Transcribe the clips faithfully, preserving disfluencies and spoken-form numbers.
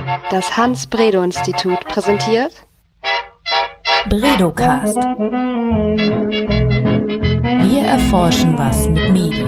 Das Hans-Bredow-Institut präsentiert Bredocast. Wir erforschen was mit Medien.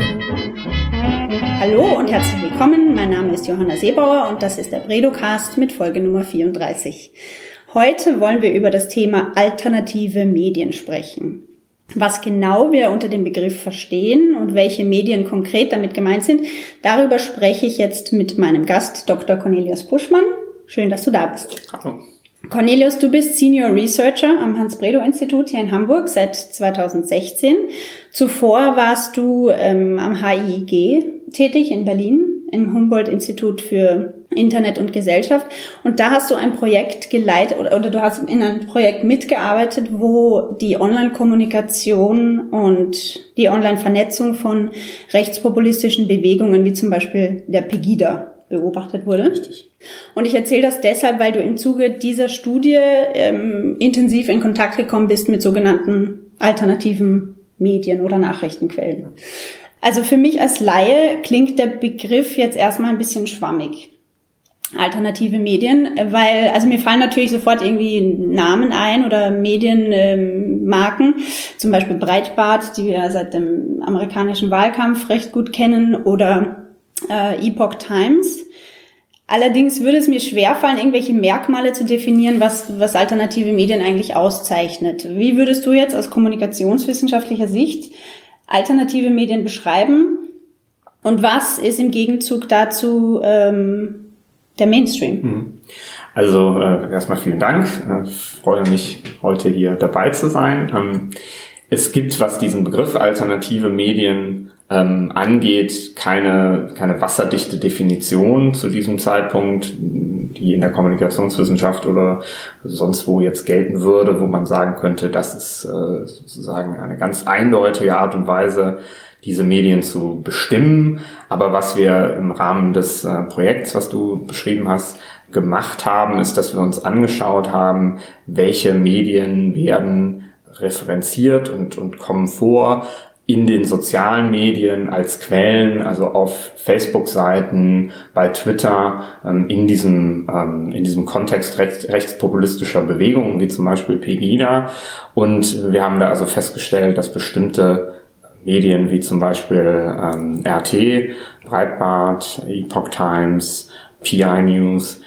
Hallo und herzlich willkommen. Mein Name ist Johanna Seebauer und das ist der Bredocast mit Folge Nummer vierunddreißig. Heute wollen wir über das Thema alternative Medien sprechen. Was genau wir unter dem Begriff verstehen und welche Medien konkret damit gemeint sind, darüber spreche ich jetzt mit meinem Gast, Doktor Cornelius Buschmann. Schön, dass du da bist. Hallo. Cornelius, du bist Senior Researcher am Hans-Bredow-Institut hier in Hamburg seit zweitausendsechzehn. Zuvor warst du ähm, am H I I G tätig in Berlin, im Humboldt-Institut für Internet und Gesellschaft. Und da hast du ein Projekt geleitet oder, oder du hast in einem Projekt mitgearbeitet, wo die Online-Kommunikation und die Online-Vernetzung von rechtspopulistischen Bewegungen, wie zum Beispiel der Pegida, beobachtet wurde. Richtig. Und ich erzähle das deshalb, weil du im Zuge dieser Studie ähm, intensiv in Kontakt gekommen bist mit sogenannten alternativen Medien oder Nachrichtenquellen. Also für mich als Laie klingt der Begriff jetzt erstmal ein bisschen schwammig. Alternative Medien, weil, also mir fallen natürlich sofort irgendwie Namen ein oder Medienmarken, ähm, zum Beispiel Breitbart, die wir seit dem amerikanischen Wahlkampf recht gut kennen, oder äh, Epoch Times. Allerdings würde es mir schwerfallen, irgendwelche Merkmale zu definieren, was, was alternative Medien eigentlich auszeichnet. Wie würdest du jetzt aus kommunikationswissenschaftlicher Sicht alternative Medien beschreiben? Und was ist im Gegenzug dazu ähm, der Mainstream? Also äh, erstmal vielen Dank. Ich freue mich, heute hier dabei zu sein. Ähm, es gibt, was diesen Begriff alternative Medien ähm, angeht, keine, keine wasserdichte Definition zu diesem Zeitpunkt, die in der Kommunikationswissenschaft oder sonst wo jetzt gelten würde, wo man sagen könnte, das ist äh, sozusagen eine ganz eindeutige Art und Weise, diese Medien zu bestimmen. Aber was wir im Rahmen des äh, Projekts, was du beschrieben hast, gemacht haben, ist, dass wir uns angeschaut haben, welche Medien werden referenziert und, und kommen vor in den sozialen Medien als Quellen, also auf Facebook-Seiten, bei Twitter, ähm, in diesem ähm, in diesem Kontext rechts, rechtspopulistischer Bewegungen, wie zum Beispiel Pegida. Und wir haben da also festgestellt, dass bestimmte Medien wie zum Beispiel ähm, R T, Breitbart, Epoch Times, P I News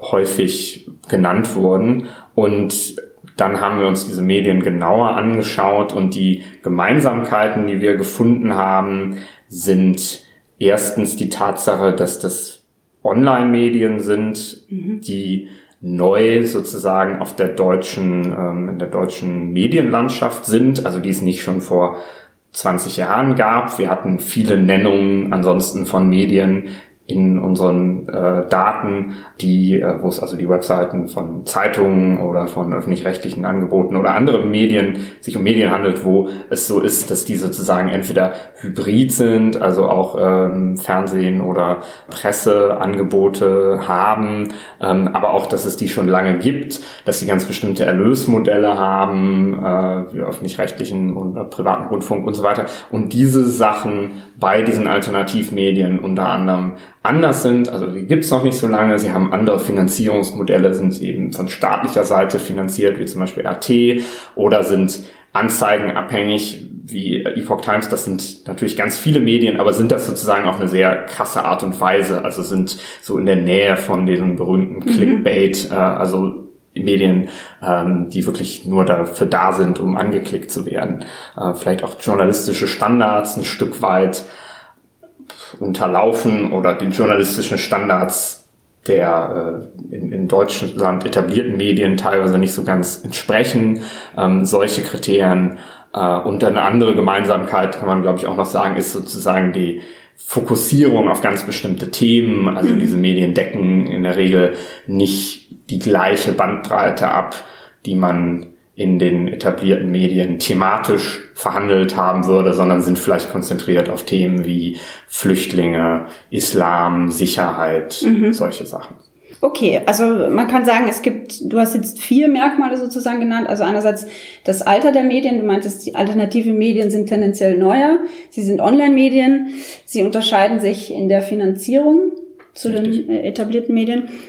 häufig genannt wurden. Und dann haben wir uns diese Medien genauer angeschaut und die Gemeinsamkeiten, die wir gefunden haben, sind erstens die Tatsache, dass das Online-Medien sind, mhm. die neu sozusagen auf der deutschen, ähm, in der deutschen Medienlandschaft sind, also die es nicht schon vor zwanzig Jahren gab. Wir hatten viele Nennungen ansonsten von Medien in unseren äh, Daten, die, äh, wo es also die Webseiten von Zeitungen oder von öffentlich-rechtlichen Angeboten oder anderen Medien, sich um Medien handelt, wo es so ist, dass die sozusagen entweder hybrid sind, also auch ähm, Fernsehen oder Presseangebote haben, ähm, aber auch, dass es die schon lange gibt, dass sie ganz bestimmte Erlösmodelle haben, äh, wie öffentlich-rechtlichen und äh, privaten Rundfunk und so weiter. Und diese Sachen bei diesen Alternativmedien unter anderem anders sind, also die gibt's noch nicht so lange, sie haben andere Finanzierungsmodelle, sind eben von staatlicher Seite finanziert, wie zum Beispiel R T, oder sind anzeigenabhängig, wie Epoch Times, das sind natürlich ganz viele Medien, aber sind das sozusagen auf eine sehr krasse Art und Weise, also sind so in der Nähe von diesem berühmten Clickbait, mhm. äh, also Medien, ähm, die wirklich nur dafür da sind, um angeklickt zu werden. Äh, vielleicht auch journalistische Standards ein Stück weit unterlaufen oder den journalistischen Standards der äh, in, in Deutschland etablierten Medien teilweise nicht so ganz entsprechen. Ähm, solche Kriterien. Äh, und eine andere Gemeinsamkeit, kann man glaube ich auch noch sagen, ist sozusagen die Fokussierung auf ganz bestimmte Themen. Also diese Medien decken in der Regel nicht die gleiche Bandbreite ab, die man in den etablierten Medien thematisch verhandelt haben würde, sondern sind vielleicht konzentriert auf Themen wie Flüchtlinge, Islam, Sicherheit, mhm. solche Sachen. Okay, also man kann sagen, es gibt, du hast jetzt vier Merkmale sozusagen genannt. Also einerseits das Alter der Medien. Du meintest, die alternative Medien sind tendenziell neuer. Sie sind Online-Medien. Sie unterscheiden sich in der Finanzierung zu Richtig. den etablierten Medien.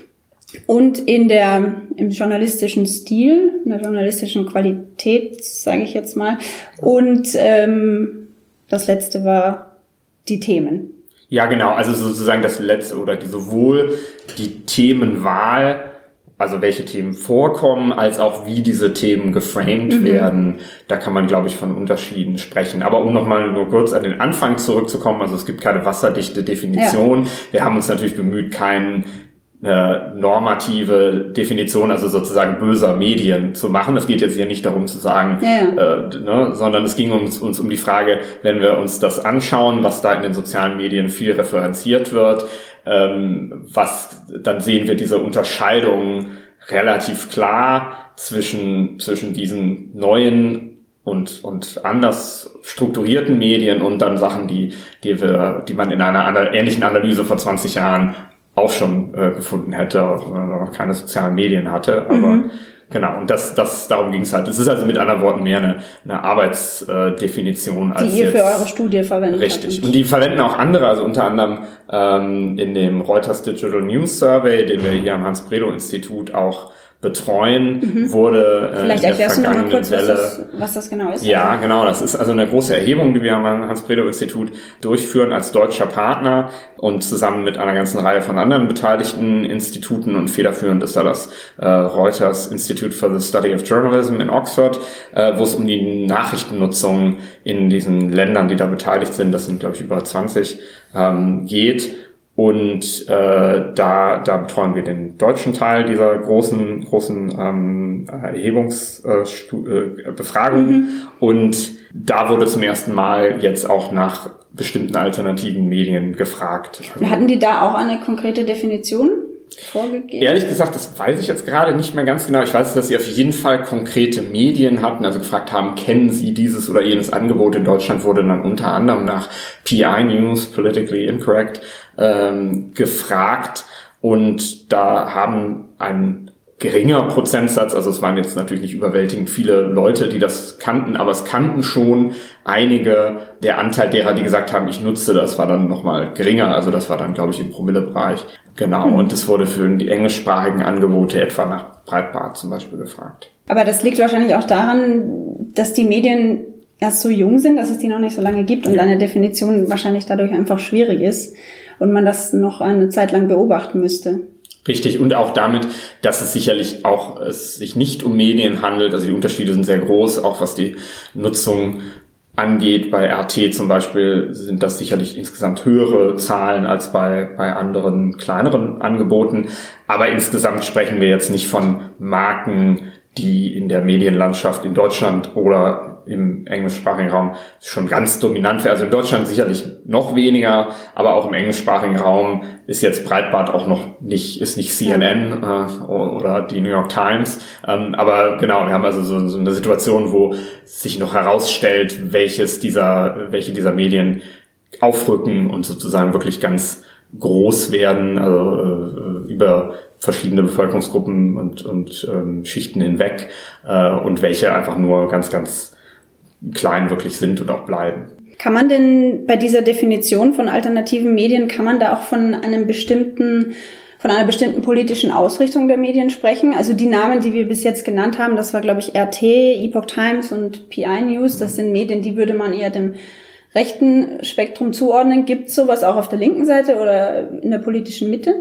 und in der, im journalistischen Stil, in der journalistischen Qualität, sage ich jetzt mal. Und ähm, das letzte war die Themen. Ja, genau. Also sozusagen das letzte oder die, sowohl die Themenwahl, also welche Themen vorkommen, als auch wie diese Themen geframed mhm. werden. Da kann man, glaube ich, von Unterschieden sprechen. Aber um nochmal nur kurz an den Anfang zurückzukommen, also es gibt keine wasserdichte Definition. Ja. Wir haben uns natürlich bemüht, keinen eine normative Definition, also sozusagen böser Medien zu machen. Es geht jetzt hier nicht darum zu sagen, ja. äh, ne, sondern es ging uns, uns um die Frage, wenn wir uns das anschauen, was da in den sozialen Medien viel referenziert wird, ähm, was, dann sehen wir diese Unterscheidung relativ klar zwischen, zwischen diesen neuen und, und anders strukturierten Medien und dann Sachen, die, die wir, die man in einer ähnlichen Analyse vor zwanzig Jahren auch schon äh, gefunden hätte, auch wenn man noch keine sozialen Medien hatte. Aber mhm. genau, und das, das darum ging es halt. Es ist also mit anderen Worten mehr eine, eine Arbeitsdefinition. Äh, als die ihr jetzt, für eure Studie verwendet richtig. habt. Richtig. Und die verwenden auch andere, also unter anderem ähm, in dem Reuters Digital News Survey, den wir hier am Hans-Bredow-Institut auch betreuen, mhm. wurde äh, Vielleicht erklärst du noch mal kurz, was das, was das genau ist. Ja, genau. Das ist also eine große Erhebung, die wir am Hans-Bredow-Institut durchführen als deutscher Partner und zusammen mit einer ganzen Reihe von anderen beteiligten Instituten, und federführend ist da das äh, Reuters Institute for the Study of Journalism in Oxford, äh, wo es um die Nachrichtennutzung in diesen Ländern, die da beteiligt sind, das sind glaube ich über zwanzig, ähm, geht. Und äh, da, da betreuen wir den deutschen Teil dieser großen, großen ähm, Erhebungsbefragung. Äh, mhm. Und da wurde zum ersten Mal jetzt auch nach bestimmten alternativen Medien gefragt. Hatten die da auch eine konkrete Definition vorgegeben? Ehrlich gesagt, das weiß ich jetzt gerade nicht mehr ganz genau. Ich weiß, dass sie auf jeden Fall konkrete Medien hatten, also gefragt haben, kennen Sie dieses oder jenes Angebot? In Deutschland wurde dann unter anderem nach P I News, Politically Incorrect, ähm, gefragt, und da haben ein geringer Prozentsatz, also es waren jetzt natürlich nicht überwältigend viele Leute, die das kannten, aber es kannten schon einige. Der Anteil derer, die gesagt haben, ich nutze das, war dann nochmal geringer, also das war dann, glaube ich, im Promillebereich. Genau, und es wurde für die englischsprachigen Angebote etwa nach Breitbart zum Beispiel gefragt. Aber das liegt wahrscheinlich auch daran, dass die Medien erst so jung sind, dass es die noch nicht so lange gibt und ja. eine Definition wahrscheinlich dadurch einfach schwierig ist und man das noch eine Zeit lang beobachten müsste. Richtig, und auch damit, dass es sicherlich auch es sich nicht um Medien handelt. Also die Unterschiede sind sehr groß, auch was die Nutzung angeht. Bei R T zum Beispiel sind das sicherlich insgesamt höhere Zahlen als bei, bei anderen kleineren Angeboten. Aber insgesamt sprechen wir jetzt nicht von Marken, die in der Medienlandschaft in Deutschland oder im englischsprachigen Raum schon ganz dominant wäre. Also in Deutschland sicherlich noch weniger, aber auch im englischsprachigen Raum ist jetzt Breitbart auch noch nicht, ist nicht C N N äh, oder die New York Times. Ähm, aber genau, wir haben also so, so eine Situation, wo sich noch herausstellt, welches dieser, welche dieser Medien aufrücken und sozusagen wirklich ganz groß werden, also äh, über verschiedene Bevölkerungsgruppen und, und ähm, Schichten hinweg, äh, und welche einfach nur ganz, ganz klein wirklich sind und auch bleiben. Kann man denn bei dieser Definition von alternativen Medien, kann man da auch von einem bestimmten, von einer bestimmten politischen Ausrichtung der Medien sprechen? Also die Namen, die wir bis jetzt genannt haben, das war, glaube ich, R T, Epoch Times und P I News. Das sind Medien, die würde man eher dem rechten Spektrum zuordnen. Gibt es sowas auch auf der linken Seite oder in der politischen Mitte?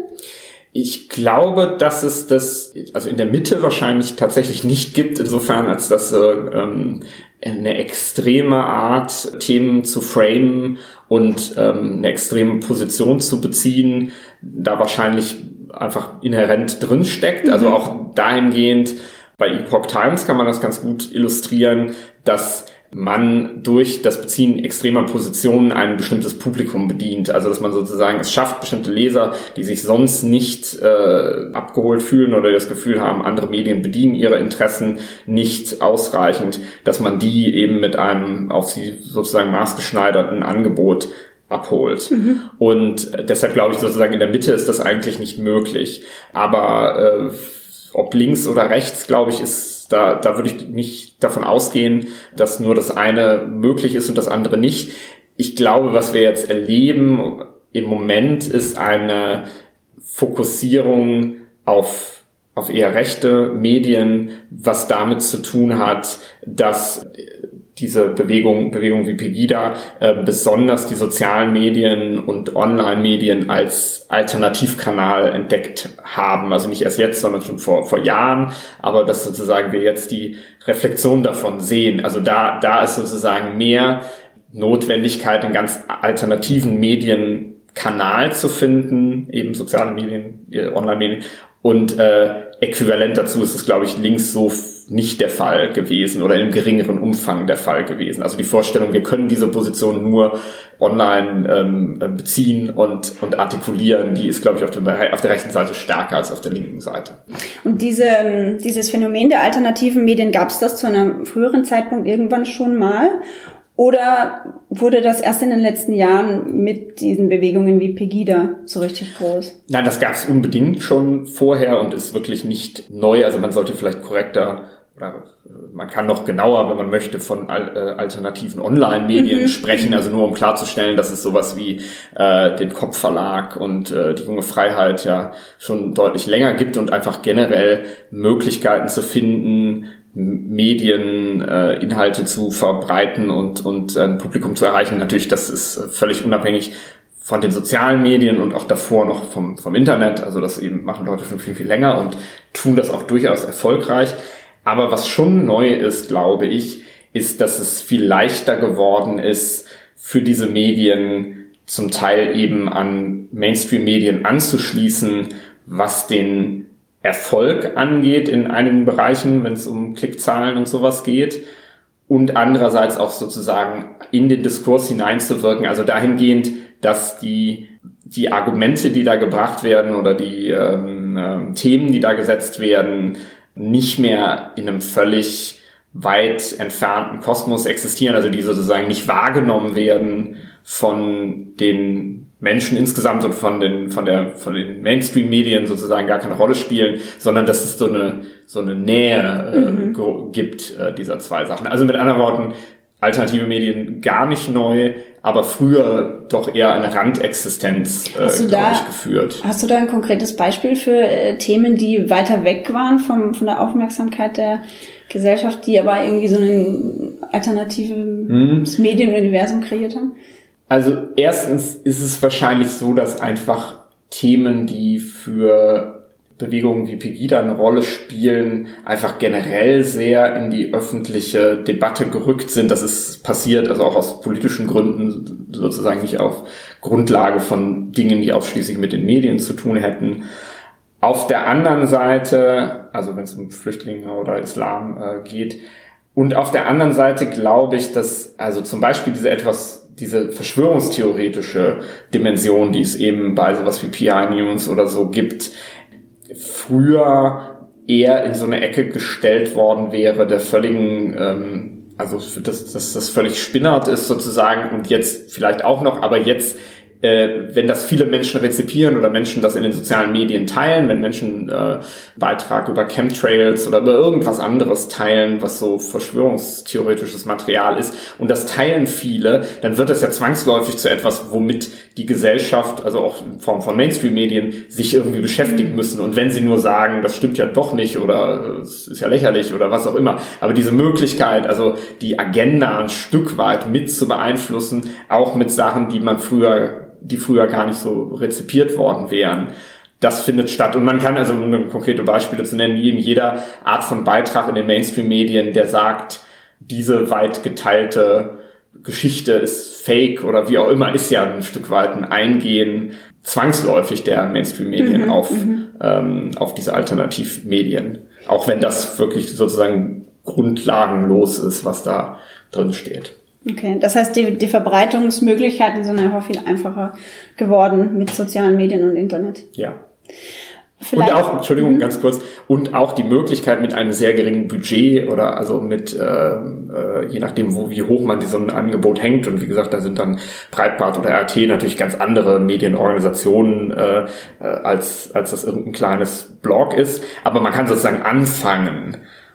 Ich glaube, dass es das, also in der Mitte wahrscheinlich tatsächlich nicht gibt, insofern als dass ähm, eine extreme Art, Themen zu framen und ähm, eine extreme Position zu beziehen, da wahrscheinlich einfach inhärent drinsteckt. Mhm. Also auch dahingehend, bei Epoch Times kann man das ganz gut illustrieren, dass man durch das Beziehen extremer Positionen ein bestimmtes Publikum bedient. Also dass man sozusagen es schafft, bestimmte Leser, die sich sonst nicht äh, abgeholt fühlen oder das Gefühl haben, andere Medien bedienen ihre Interessen nicht ausreichend, dass man die eben mit einem auf sie sozusagen maßgeschneiderten Angebot abholt. Mhm. Und deshalb glaube ich sozusagen, in der Mitte ist das eigentlich nicht möglich. Aber äh, ob links oder rechts, glaube ich, ist Da, da würde ich nicht davon ausgehen, dass nur das eine möglich ist und das andere nicht. Ich glaube, was wir jetzt erleben im Moment, ist eine Fokussierung auf, auf eher rechte Medien, was damit zu tun hat, dass diese Bewegung, Bewegung wie Pegida, äh, besonders die sozialen Medien und Online-Medien als Alternativkanal entdeckt haben. Also nicht erst jetzt, sondern schon vor, vor Jahren. Aber dass sozusagen wir jetzt die Reflexion davon sehen. Also da, da ist sozusagen mehr Notwendigkeit, einen ganz alternativen Medienkanal zu finden, eben soziale Medien, Online-Medien. Und äh, äquivalent dazu ist es, glaube ich, links so nicht der Fall gewesen oder im geringeren Umfang der Fall gewesen. Also die Vorstellung, wir können diese Position nur online ähm, beziehen und, und artikulieren, die ist, glaube ich, auf der, auf der rechten Seite stärker als auf der linken Seite. Und diese, dieses Phänomen der alternativen Medien, gab es das zu einem früheren Zeitpunkt irgendwann schon mal? Oder wurde das erst in den letzten Jahren mit diesen Bewegungen wie Pegida so richtig groß? Nein, das gab es unbedingt schon vorher und ist wirklich nicht neu. Also man sollte vielleicht korrekter, oder man kann noch genauer, wenn man möchte, von alternativen Online-Medien mhm. sprechen. Also nur um klarzustellen, dass es sowas wie äh, den Kopf-Verlag und äh, die Junge Freiheit ja schon deutlich länger gibt und einfach generell Möglichkeiten zu finden, Medien, äh, Inhalte zu verbreiten und, und ein Publikum zu erreichen. Natürlich, das ist völlig unabhängig von den sozialen Medien und auch davor noch vom, vom Internet. Also das eben machen Leute schon viel, viel länger und tun das auch durchaus erfolgreich. Aber was schon neu ist, glaube ich, ist, dass es viel leichter geworden ist, für diese Medien zum Teil eben an Mainstream-Medien anzuschließen, was den Erfolg angeht in einigen Bereichen, wenn es um Klickzahlen und sowas geht, und andererseits auch sozusagen in den Diskurs hineinzuwirken, also dahingehend, dass die die Argumente, die da gebracht werden oder die ähm, äh, Themen, die da gesetzt werden, nicht mehr in einem völlig weit entfernten Kosmos existieren, also die sozusagen nicht wahrgenommen werden von den Menschen insgesamt und von den von der von den Mainstream-Medien sozusagen gar keine Rolle spielen, sondern dass es so eine so eine Nähe äh, mhm. gibt äh, dieser zwei Sachen. Also mit anderen Worten, alternative Medien gar nicht neu, aber früher doch eher eine Randexistenz äh, glaube ich, geführt. Hast du da ein konkretes Beispiel für äh, Themen, die weiter weg waren vom von der Aufmerksamkeit der Gesellschaft, die aber irgendwie so ein alternatives mhm. Medienuniversum kreiert haben? Also erstens ist es wahrscheinlich so, dass einfach Themen, die für Bewegungen wie Pegida eine Rolle spielen, einfach generell sehr in die öffentliche Debatte gerückt sind. Das ist passiert, also auch aus politischen Gründen, sozusagen nicht auf Grundlage von Dingen, die ausschließlich mit den Medien zu tun hätten. Auf der anderen Seite, also wenn es um Flüchtlinge oder Islam äh, geht, und auf der anderen Seite glaube ich, dass also zum Beispiel diese etwas diese verschwörungstheoretische Dimension, die es eben bei sowas wie P I-News oder so gibt, früher eher in so eine Ecke gestellt worden wäre, der völligen, ähm, also dass, dass das völlig spinnert ist sozusagen und jetzt vielleicht auch noch, aber jetzt Äh, wenn das viele Menschen rezipieren oder Menschen das in den sozialen Medien teilen, wenn Menschen äh, Beitrag über Chemtrails oder über irgendwas anderes teilen, was so verschwörungstheoretisches Material ist, und das teilen viele, dann wird das ja zwangsläufig zu etwas, womit die Gesellschaft, also auch in Form von Mainstream-Medien, sich irgendwie beschäftigen müssen. Und wenn sie nur sagen, das stimmt ja doch nicht oder es ist ja lächerlich oder was auch immer, aber diese Möglichkeit, also die Agenda ein Stück weit mit zu beeinflussen, auch mit Sachen, die man früher die früher gar nicht so rezipiert worden wären. Das findet statt. Und man kann also, um konkrete Beispiele zu nennen, in jeder Art von Beitrag in den Mainstream-Medien, der sagt, diese weit geteilte Geschichte ist fake oder wie auch immer, ist ja ein Stück weit ein Eingehen zwangsläufig der Mainstream-Medien mhm, auf, ähm, auf diese Alternativmedien. Auch wenn das wirklich sozusagen grundlagenlos ist, was da drin steht. Okay, das heißt, die, die Verbreitungsmöglichkeiten sind einfach viel einfacher geworden mit sozialen Medien und Internet. Ja. Vielleicht. Und auch, Entschuldigung, mhm. ganz kurz, und auch die Möglichkeit mit einem sehr geringen Budget oder also mit, äh, äh, je nachdem, wo wie hoch man so ein Angebot hängt, und wie gesagt, da sind dann Breitbart oder R T natürlich ganz andere Medienorganisationen, äh, als als das irgendein kleines Blog ist, aber man kann sozusagen anfangen.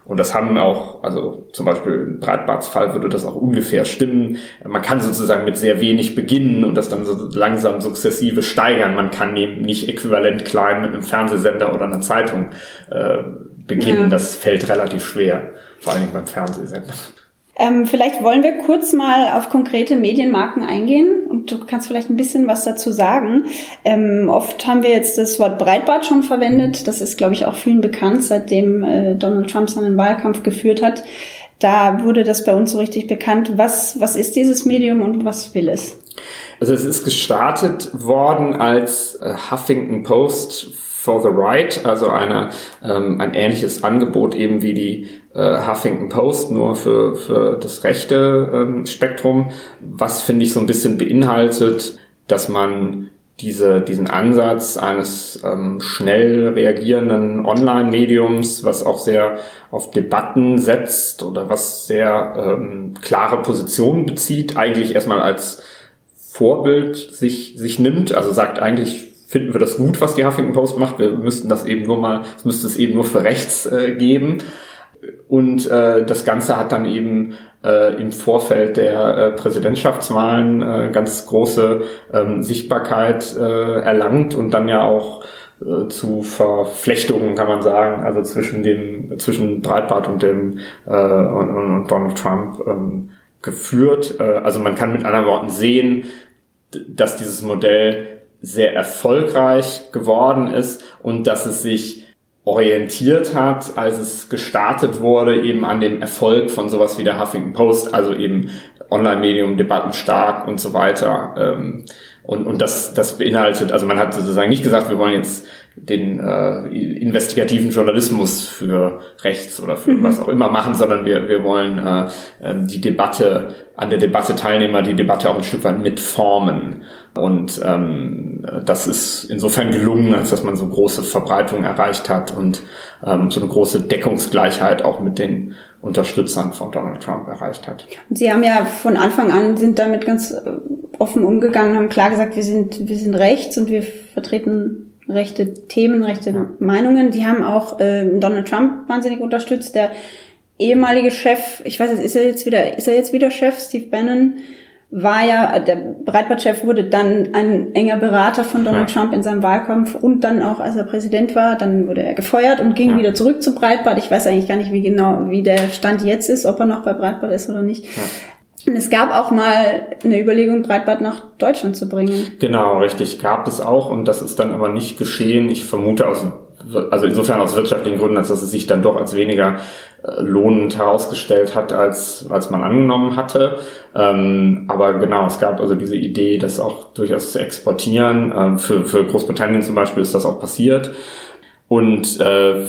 Und das haben auch, also zum Beispiel im Breitbarts-Fall würde das auch ungefähr stimmen. Man kann sozusagen mit sehr wenig beginnen und das dann so langsam sukzessive steigern. Man kann eben nicht äquivalent klein mit einem Fernsehsender oder einer Zeitung äh, beginnen. Ja. Das fällt relativ schwer, vor allem beim Fernsehsender. Ähm, vielleicht wollen wir kurz mal auf konkrete Medienmarken eingehen und du kannst vielleicht ein bisschen was dazu sagen. Ähm, oft haben wir jetzt das Wort Breitbart schon verwendet. Das ist, glaube ich, auch vielen bekannt, seitdem äh, Donald Trump seinen Wahlkampf geführt hat. Da wurde das bei uns so richtig bekannt. Was, was ist dieses Medium und was will es? Also es ist gestartet worden als äh, Huffington Post for the Right, also eine, ähm, ein ähnliches Angebot eben wie die äh, Huffington Post, nur für, für das rechte ähm, Spektrum, was finde ich so ein bisschen beinhaltet, dass man diese, diesen Ansatz eines ähm, schnell reagierenden Online-Mediums, was auch sehr auf Debatten setzt oder was sehr ähm, klare Positionen bezieht, eigentlich erstmal als Vorbild sich, sich nimmt, also sagt eigentlich, finden wir das gut, was die Huffington Post macht. Wir müssten das eben nur mal, es müsste es eben nur für rechts äh, geben. Und äh, das Ganze hat dann eben äh, im Vorfeld der äh, Präsidentschaftswahlen äh, ganz große ähm, Sichtbarkeit äh, erlangt und dann ja auch äh, zu Verflechtungen, kann man sagen, also zwischen dem zwischen Breitbart und dem äh, und, und Donald Trump ähm, geführt. Äh, also man kann mit anderen Worten sehen, dass dieses Modell sehr erfolgreich geworden ist und dass es sich orientiert hat, als es gestartet wurde, eben an dem Erfolg von sowas wie der Huffington Post, also eben Online-Medium, Debatten stark und so weiter. Und, und das, das beinhaltet, also man hat sozusagen nicht gesagt, wir wollen jetzt den äh, investigativen Journalismus für rechts oder für mhm. was auch immer machen, sondern wir, wir wollen äh, die Debatte, an der Debatte Teilnehmer, die Debatte auch ein Stück weit mitformen. Und ähm, das ist insofern gelungen, als dass man so große Verbreitung erreicht hat und ähm, so eine große Deckungsgleichheit auch mit den Unterstützern von Donald Trump erreicht hat. Sie haben ja von Anfang an, sind damit ganz offen umgegangen, haben klar gesagt, wir sind, wir sind rechts und wir vertreten rechte Themen, rechte ja. Meinungen. Die haben auch äh, Donald Trump wahnsinnig unterstützt. Der ehemalige Chef, ich weiß nicht, ist er jetzt wieder, ist er jetzt wieder Chef, Steve Bannon, war ja, der Breitbart-Chef wurde dann ein enger Berater von Donald ja. Trump in seinem Wahlkampf und dann auch, als er Präsident war, dann wurde er gefeuert und ging ja. wieder zurück zu Breitbart. Ich weiß eigentlich gar nicht, wie genau, wie der Stand jetzt ist, ob er noch bei Breitbart ist oder nicht. Ja. Und es gab auch mal eine Überlegung, Breitbart nach Deutschland zu bringen. Genau, richtig, gab es auch und das ist dann aber nicht geschehen. Ich vermute aus, also insofern aus wirtschaftlichen Gründen, als dass es sich dann doch als weniger lohnend herausgestellt hat, als als man angenommen hatte. Ähm, aber genau, es gab also diese Idee, das auch durchaus zu exportieren. Ähm, für für Großbritannien zum Beispiel ist das auch passiert. Und äh,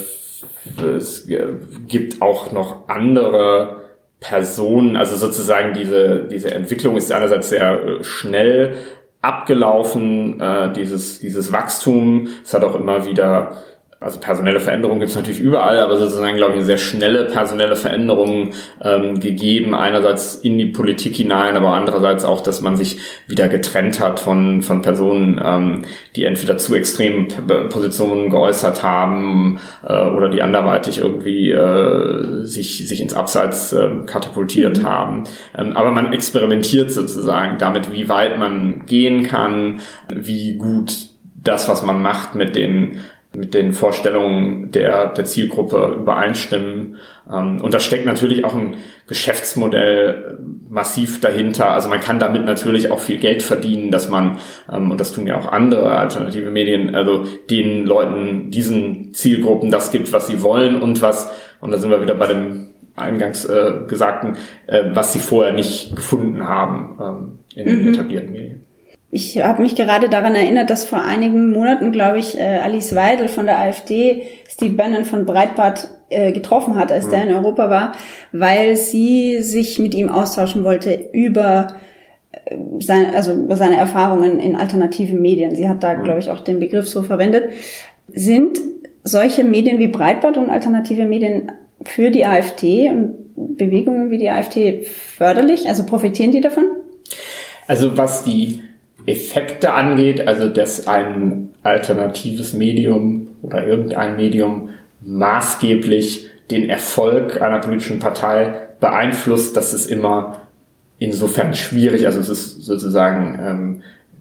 es gibt auch noch andere Personen, also sozusagen diese diese Entwicklung ist einerseits sehr schnell abgelaufen, äh, dieses dieses Wachstum. Es hat auch immer wieder, also personelle Veränderungen gibt es natürlich überall, aber sozusagen, glaube ich, eine sehr schnelle personelle Veränderung ähm, gegeben. Einerseits in die Politik hinein, aber andererseits auch, dass man sich wieder getrennt hat von von Personen, ähm, die entweder zu extremen Positionen geäußert haben äh, oder die anderweitig irgendwie äh, sich sich ins Abseits äh, katapultiert mhm. haben. Ähm, aber man experimentiert sozusagen damit, wie weit man gehen kann, wie gut das, was man macht, mit den mit den Vorstellungen der der Zielgruppe übereinstimmen. Und da steckt natürlich auch ein Geschäftsmodell massiv dahinter. Also man kann damit natürlich auch viel Geld verdienen, dass man, und das tun ja auch andere alternative Medien, also den Leuten, diesen Zielgruppen das gibt, was sie wollen und was, und da sind wir wieder bei dem eingangs äh, Gesagten, äh, was sie vorher nicht gefunden haben ähm, in den mhm. etablierten Medien. Ich habe mich gerade daran erinnert, dass vor einigen Monaten, glaube ich, äh, Alice Weidel von der AfD Steve Bannon von Breitbart äh, getroffen hat, als mhm. der in Europa war, weil sie sich mit ihm austauschen wollte über äh, seine, also über seine Erfahrungen in alternativen Medien. Sie hat da, mhm. glaube ich, auch den Begriff so verwendet. Sind solche Medien wie Breitbart und alternative Medien für die AfD und Bewegungen wie die AfD förderlich? Also profitieren die davon? Also was die Effekte angeht, also dass ein alternatives Medium oder irgendein Medium maßgeblich den Erfolg einer politischen Partei beeinflusst, das ist immer insofern schwierig, also es ist sozusagen ähm,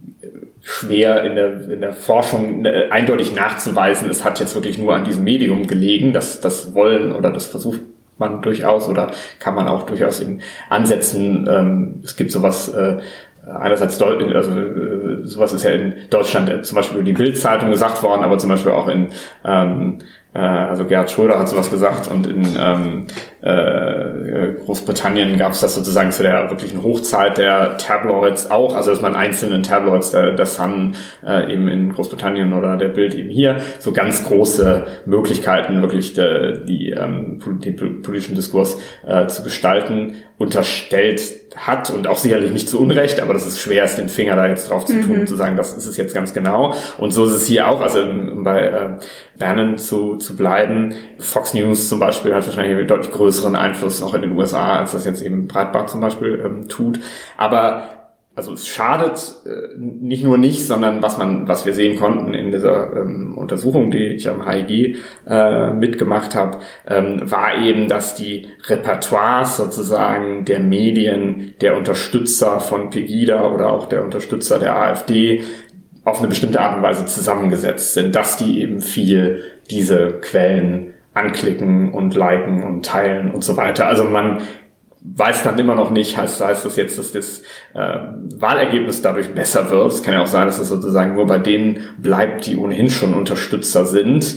schwer in der, in der Forschung äh, eindeutig nachzuweisen, es hat jetzt wirklich nur an diesem Medium gelegen, das, das wollen oder das versucht man durchaus oder kann man auch durchaus in Ansätzen, ähm, es gibt sowas, äh, einerseits, Deu- also äh, sowas ist ja in Deutschland äh, zum Beispiel über die Bild-Zeitung gesagt worden, aber zum Beispiel auch in, ähm, äh, also Gerhard Schröder hat sowas gesagt und in ähm, äh, Großbritannien gab es das sozusagen zu der wirklichen Hochzeit der Tabloids auch, also dass man einzelnen Tabloids, der, der Sun äh, eben in Großbritannien oder der Bild eben hier, so ganz große Möglichkeiten wirklich de, die ähm, den politischen Diskurs äh, zu gestalten unterstellt hat und auch sicherlich nicht zu Unrecht, aber das ist schwer, es den Finger da jetzt drauf zu tun, mhm. zu sagen, das ist es jetzt ganz genau. Und so ist es hier auch, also um bei äh, Bannon zu, zu bleiben. Fox News zum Beispiel hat wahrscheinlich einen deutlich größeren Einfluss auch in den U S A, als das jetzt eben Breitbart zum Beispiel ähm, tut. Aber also es schadet äh, nicht nur nicht, sondern was man, was wir sehen konnten in dieser ähm, Untersuchung, die ich am H I G äh, mitgemacht habe, ähm, war eben, dass die Repertoires sozusagen der Medien, der Unterstützer von Pegida oder auch der Unterstützer der AfD auf eine bestimmte Art und Weise zusammengesetzt sind, dass die eben viel diese Quellen anklicken und liken und teilen und so weiter. Also man weiß dann immer noch nicht, heißt, heißt das jetzt, dass das äh, Wahlergebnis dadurch besser wird. Es kann ja auch sein, dass es sozusagen nur bei denen bleibt, die ohnehin schon Unterstützer sind.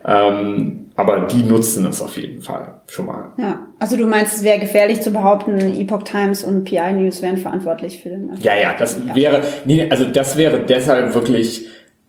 Ähm, aber die nutzen es auf jeden Fall schon mal. Ja, also du meinst, es wäre gefährlich zu behaupten, Epoch Times und P I News wären verantwortlich für den Erfolg? Ja, ja, das ja. wäre, nee, also das wäre deshalb wirklich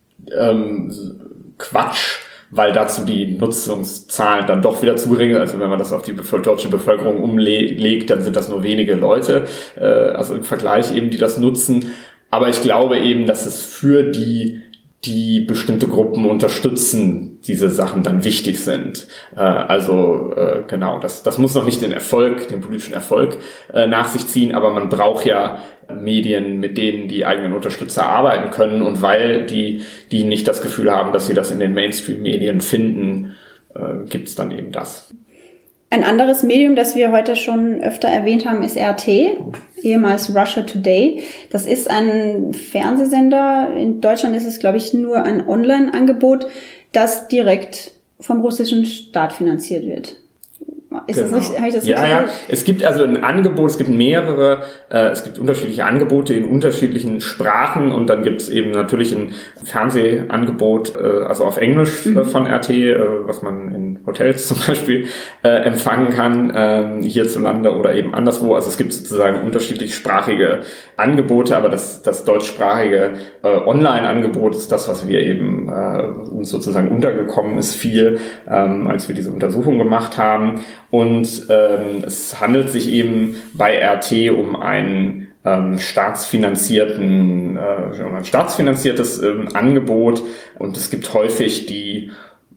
ähm, Quatsch, weil dazu die Nutzungszahlen dann doch wieder zu gering sind. Also wenn man das auf die bevölker- deutsche Bevölkerung umlegt, dann sind das nur wenige Leute, äh, also im Vergleich eben, die das nutzen. Aber ich glaube eben, dass es für die, die bestimmte Gruppen unterstützen, diese Sachen dann wichtig sind. Äh, also äh, genau, das, das muss noch nicht den Erfolg, den politischen Erfolg äh, nach sich ziehen, aber man braucht ja Medien, mit denen die eigenen Unterstützer arbeiten können, und weil die, die nicht das Gefühl haben, dass sie das in den Mainstream-Medien finden, äh, gibt es dann eben das. Ein anderes Medium, das wir heute schon öfter erwähnt haben, ist R T, ehemals Russia Today. Das ist ein Fernsehsender. In Deutschland ist es, glaube ich, nur ein Online-Angebot, das direkt vom russischen Staat finanziert wird. Ist genau. das richtig? Habe ich das ja, richtig? ja. Es gibt also ein Angebot, es gibt mehrere, äh, es gibt unterschiedliche Angebote in unterschiedlichen Sprachen, und dann gibt es eben natürlich ein Fernsehangebot, äh, also auf Englisch mhm. äh, von R T, äh, was man in Hotels zum Beispiel äh, empfangen kann, äh, hierzulande oder eben anderswo. Also es gibt sozusagen unterschiedlich sprachige Angebote, aber das, das deutschsprachige äh, Online-Angebot ist das, was wir eben äh, uns sozusagen untergekommen ist, viel, ähm, als wir diese Untersuchung gemacht haben. Und ähm, es handelt sich eben bei R T um einen ähm, staatsfinanzierten, äh, um ein staatsfinanziertes ähm, Angebot, und es gibt häufig die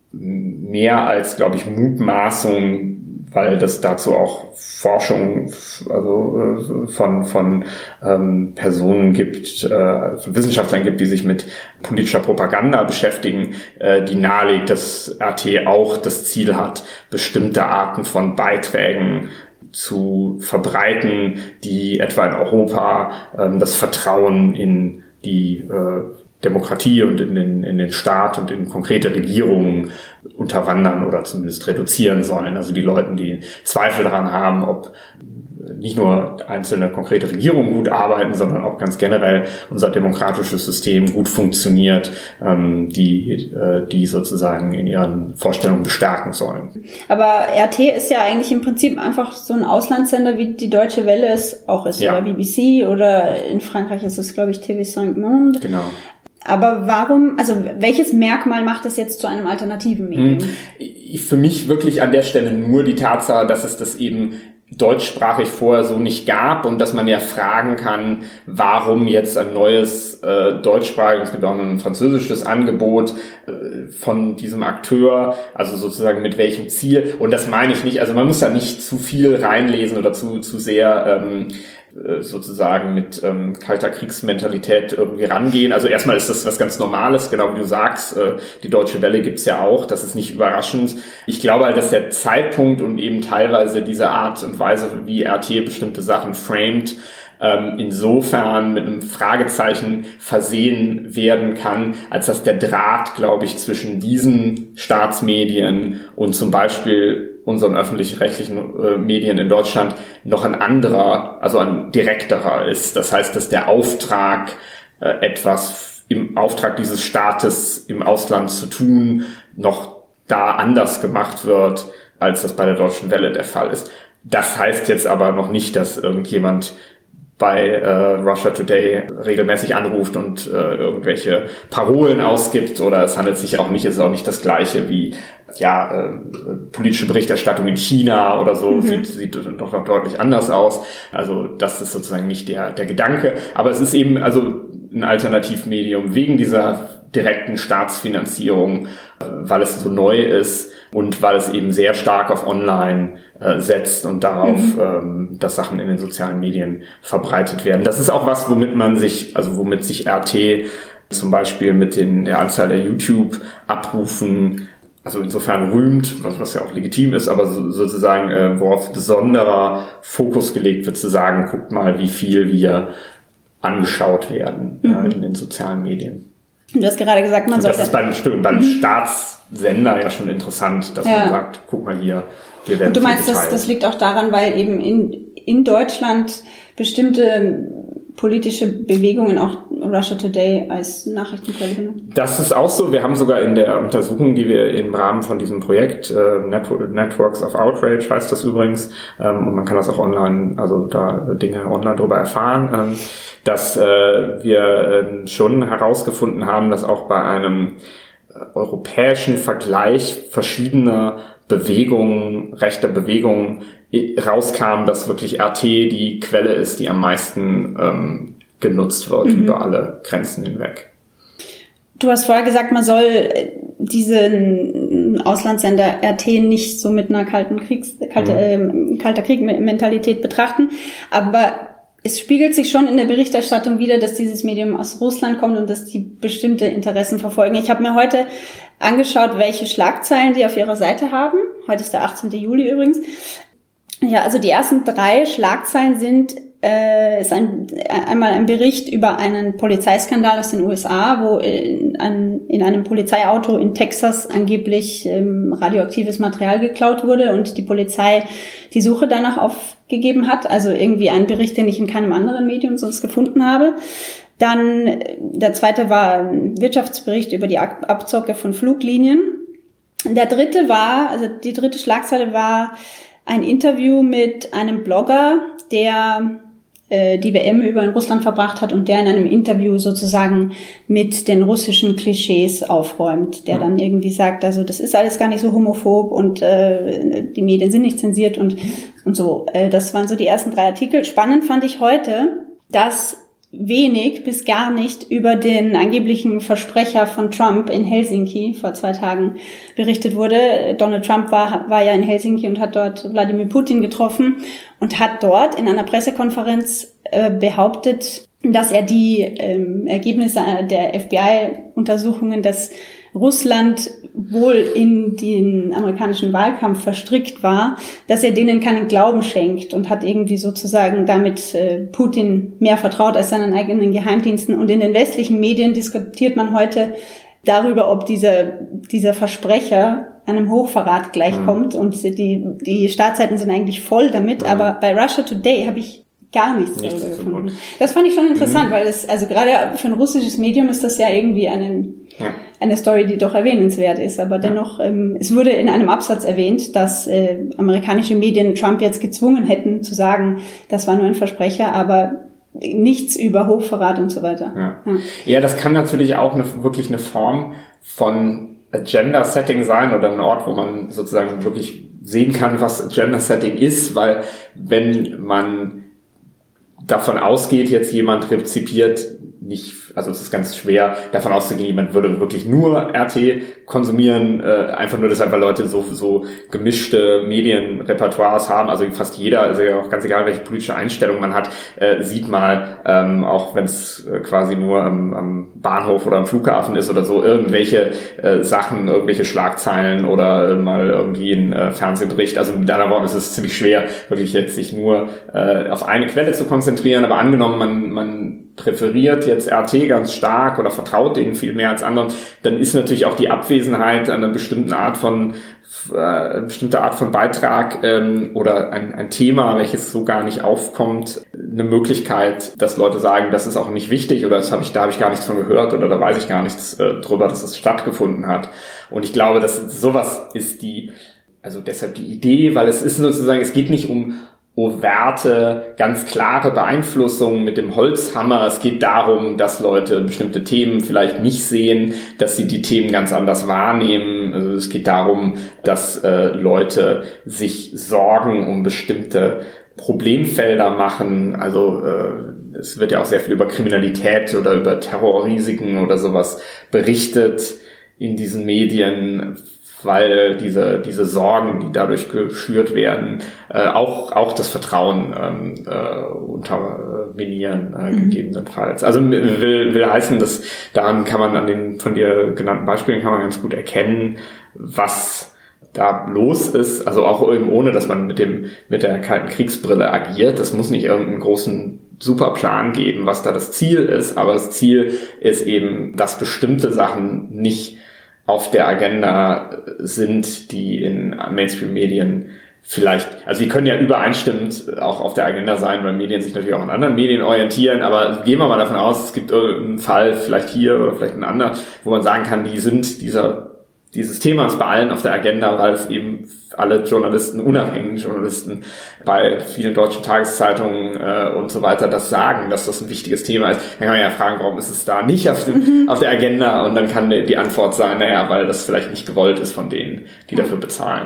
mehr als, glaube ich, Mutmaßung, weil das dazu auch Forschung also äh, von von ähm, Personen gibt, äh, von Wissenschaftlern gibt, die sich mit politischer Propaganda beschäftigen, äh, die nahelegt, dass R T auch das Ziel hat, bestimmte Arten von Beiträgen zu verbreiten, die etwa in Europa äh, das Vertrauen in die äh, Demokratie und in den, in den Staat und in konkrete Regierungen unterwandern oder zumindest reduzieren sollen. Also die Leute, die Zweifel daran haben, ob nicht nur einzelne konkrete Regierungen gut arbeiten, sondern auch ganz generell unser demokratisches System gut funktioniert, ähm, die, äh, die sozusagen in ihren Vorstellungen bestärken sollen. Aber R T ist ja eigentlich im Prinzip einfach so ein Auslandssender, wie die Deutsche Welle es auch ist, ja. Oder B B C, oder in Frankreich ist es, glaube ich, T V cinq Monde. Genau. Aber warum, also welches Merkmal macht es jetzt zu einem alternativen Medium? Für mich wirklich an der Stelle nur die Tatsache, dass es das eben deutschsprachig vorher so nicht gab, und dass man ja fragen kann, warum jetzt ein neues äh, deutschsprachiges, es gibt auch ein französisches Angebot äh, von diesem Akteur, also sozusagen mit welchem Ziel. Und das meine ich nicht, also man muss da nicht zu viel reinlesen oder zu zu sehr ähm, sozusagen mit ähm, kalter Kriegsmentalität irgendwie rangehen. Also erstmal ist das was ganz Normales, genau wie du sagst. Äh, die Deutsche Welle gibt's ja auch, das ist nicht überraschend. Ich glaube halt, dass der Zeitpunkt und eben teilweise diese Art und Weise, wie R T bestimmte Sachen framed, ähm, insofern mit einem Fragezeichen versehen werden kann, als dass der Draht, glaube ich, zwischen diesen Staatsmedien und zum Beispiel unseren öffentlich-rechtlichen äh, Medien in Deutschland noch ein anderer, also ein direkterer ist. Das heißt, dass der Auftrag, äh, etwas im Auftrag dieses Staates im Ausland zu tun, noch da anders gemacht wird, als das bei der Deutschen Welle der Fall ist. Das heißt jetzt aber noch nicht, dass irgendjemand bei äh, Russia Today regelmäßig anruft und äh, irgendwelche Parolen ausgibt, oder es handelt sich auch nicht, es ist auch nicht das Gleiche wie ja äh, politische Berichterstattung in China oder so, mhm. sieht, sieht doch noch deutlich anders aus. Also das ist sozusagen nicht der der Gedanke, aber es ist eben also ein Alternativmedium wegen dieser direkten Staatsfinanzierung, äh, weil es so neu ist und weil es eben sehr stark auf Online äh, setzt und darauf, mhm. ähm, dass Sachen in den sozialen Medien verbreitet werden. Das ist auch was, womit man sich, also womit sich R T zum Beispiel mit den, der Anzahl der YouTube-Abrufen, also insofern rühmt, was, was ja auch legitim ist, aber so, sozusagen, äh, worauf besonderer Fokus gelegt wird, zu sagen, guckt mal, wie viel wir angeschaut werden mhm. äh, in den sozialen Medien. Du hast gerade gesagt, man sollte... Das ist beim, stimmt, beim mhm. Staatssender ja schon interessant, dass ja. man sagt, guck mal hier, wir werden. Und du meinst, das, das liegt auch daran, weil eben in, in Deutschland bestimmte politische Bewegungen auch Russia Today als Nachrichtenquelle benutzen? Das ist auch so. Wir haben sogar in der Untersuchung, die wir im Rahmen von diesem Projekt, äh, Networks of Outrage heißt das übrigens, ähm, und man kann das auch online, also da Dinge online drüber erfahren, ähm, dass äh, wir äh, schon herausgefunden haben, dass auch bei einem äh, europäischen Vergleich verschiedener Bewegungen, rechter Bewegungen rauskam, dass wirklich R T die Quelle ist, die am meisten ähm, genutzt wird mhm. über alle Grenzen hinweg. Du hast vorher gesagt, man soll diesen Auslandssender R T nicht so mit einer kalten Kriegs, kalte, mhm. äh, kalter Krieg-Mentalität betrachten, aber es spiegelt sich schon in der Berichterstattung wider, dass dieses Medium aus Russland kommt und dass die bestimmte Interessen verfolgen. Ich habe mir heute angeschaut, welche Schlagzeilen die auf ihrer Seite haben. Heute ist der achtzehnte Juli übrigens. Ja, also die ersten drei Schlagzeilen sind äh, ist ein, einmal ein Bericht über einen Polizeiskandal aus den U S A, wo in, ein, in einem Polizeiauto in Texas angeblich ähm, radioaktives Material geklaut wurde und die Polizei die Suche danach aufgegeben hat. Also irgendwie ein Bericht, den ich in keinem anderen Medium sonst gefunden habe. Dann der zweite war ein Wirtschaftsbericht über die Abzocke von Fluglinien. Der dritte war, also die dritte Schlagzeile war ein Interview mit einem Blogger, der äh, die W M über in Russland verbracht hat und der in einem Interview sozusagen mit den russischen Klischees aufräumt, der dann irgendwie sagt, also das ist alles gar nicht so homophob und äh, die Medien sind nicht zensiert und und so. Äh, das waren so die ersten drei Artikel. Spannend fand ich heute, dass wenig bis gar nicht über den angeblichen Versprecher von Trump in Helsinki vor zwei Tagen berichtet wurde. Donald Trump war, war ja in Helsinki und hat dort Wladimir Putin getroffen und hat dort in einer Pressekonferenz äh, behauptet, dass er die ähm, Ergebnisse der F B I-Untersuchungen, dass Russland wohl in den amerikanischen Wahlkampf verstrickt war, dass er denen keinen Glauben schenkt und hat irgendwie sozusagen damit äh, Putin mehr vertraut als seinen eigenen Geheimdiensten. Und in den westlichen Medien diskutiert man heute darüber, ob dieser, dieser Versprecher einem Hochverrat gleichkommt. Mhm. Und die, die Startseiten sind eigentlich voll damit. Mhm. Aber bei Russia Today habe ich gar nichts, nichts darüber gefunden. Das fand ich schon interessant, mhm. weil es, also gerade für ein russisches Medium ist das ja irgendwie einen, ja. eine Story, die doch erwähnenswert ist. Aber dennoch, ähm, es wurde in einem Absatz erwähnt, dass äh, amerikanische Medien Trump jetzt gezwungen hätten zu sagen, das war nur ein Versprecher, aber nichts über Hochverrat und so weiter. Ja, ja. ja das kann natürlich auch eine, wirklich eine Form von Agenda-Setting sein oder ein Ort, wo man sozusagen wirklich sehen kann, was Agenda-Setting ist, weil wenn man davon ausgeht, jetzt jemand rezipiert nicht, also es ist ganz schwer davon auszugehen, jemand würde wirklich nur R T konsumieren, äh, einfach nur deshalb, weil Leute so so gemischte Medienrepertoires haben, also fast jeder, also ja auch ganz egal, welche politische Einstellung man hat, äh, sieht mal, ähm, auch wenn es äh, quasi nur am, am Bahnhof oder am Flughafen ist oder so, irgendwelche äh, Sachen, irgendwelche Schlagzeilen oder äh, mal irgendwie ein äh, Fernsehbericht, also mit anderen Worten ist es ziemlich schwer, wirklich jetzt sich nur äh, auf eine Quelle zu konzentrieren, aber angenommen, man, man präferiert jetzt R T ganz stark oder vertraut denen viel mehr als anderen, dann ist natürlich auch die Abwesenheit einer bestimmten Art von äh, eine bestimmte Art von Beitrag ähm, oder ein, ein Thema, welches so gar nicht aufkommt, eine Möglichkeit, dass Leute sagen, das ist auch nicht wichtig oder das habe ich, da habe ich gar nichts von gehört oder da weiß ich gar nichts äh, drüber, dass es stattgefunden hat. Und ich glaube, dass sowas ist die, also deshalb die Idee, weil es ist sozusagen, es geht nicht um overte, ganz klare Beeinflussung mit dem Holzhammer. Es geht darum, dass Leute bestimmte Themen vielleicht nicht sehen, dass sie die Themen ganz anders wahrnehmen. Also es geht darum, dass äh, Leute sich Sorgen um bestimmte Problemfelder machen. Also äh, es wird ja auch sehr viel über Kriminalität oder über Terrorrisiken oder sowas berichtet in diesen Medien, weil diese diese Sorgen, die dadurch geschürt werden, äh, auch auch das Vertrauen ähm, äh, unterminieren äh, mhm. gegebenenfalls. Also will will heißen, dass daran kann man an den von dir genannten Beispielen kann man ganz gut erkennen, was da los ist. Also auch eben ohne, dass man mit dem mit der kalten Kriegsbrille agiert. Das muss nicht irgendeinen großen super Plan geben, was da das Ziel ist. Aber das Ziel ist eben, dass bestimmte Sachen nicht auf der Agenda sind, die in Mainstream-Medien vielleicht, also die können ja übereinstimmend auch auf der Agenda sein, weil Medien sich natürlich auch an anderen Medien orientieren, aber gehen wir mal davon aus, es gibt irgendeinen Fall, vielleicht hier oder vielleicht einen anderen, wo man sagen kann, die sind dieser dieses Themas bei allen auf der Agenda, weil es eben alle Journalisten, unabhängigen Journalisten bei vielen deutschen Tageszeitungen äh, und so weiter das sagen, dass das ein wichtiges Thema ist. Dann kann man ja fragen, warum ist es da nicht auf, dem, mhm. auf der Agenda? Und dann kann die Antwort sein, naja, weil das vielleicht nicht gewollt ist von denen, die dafür bezahlen.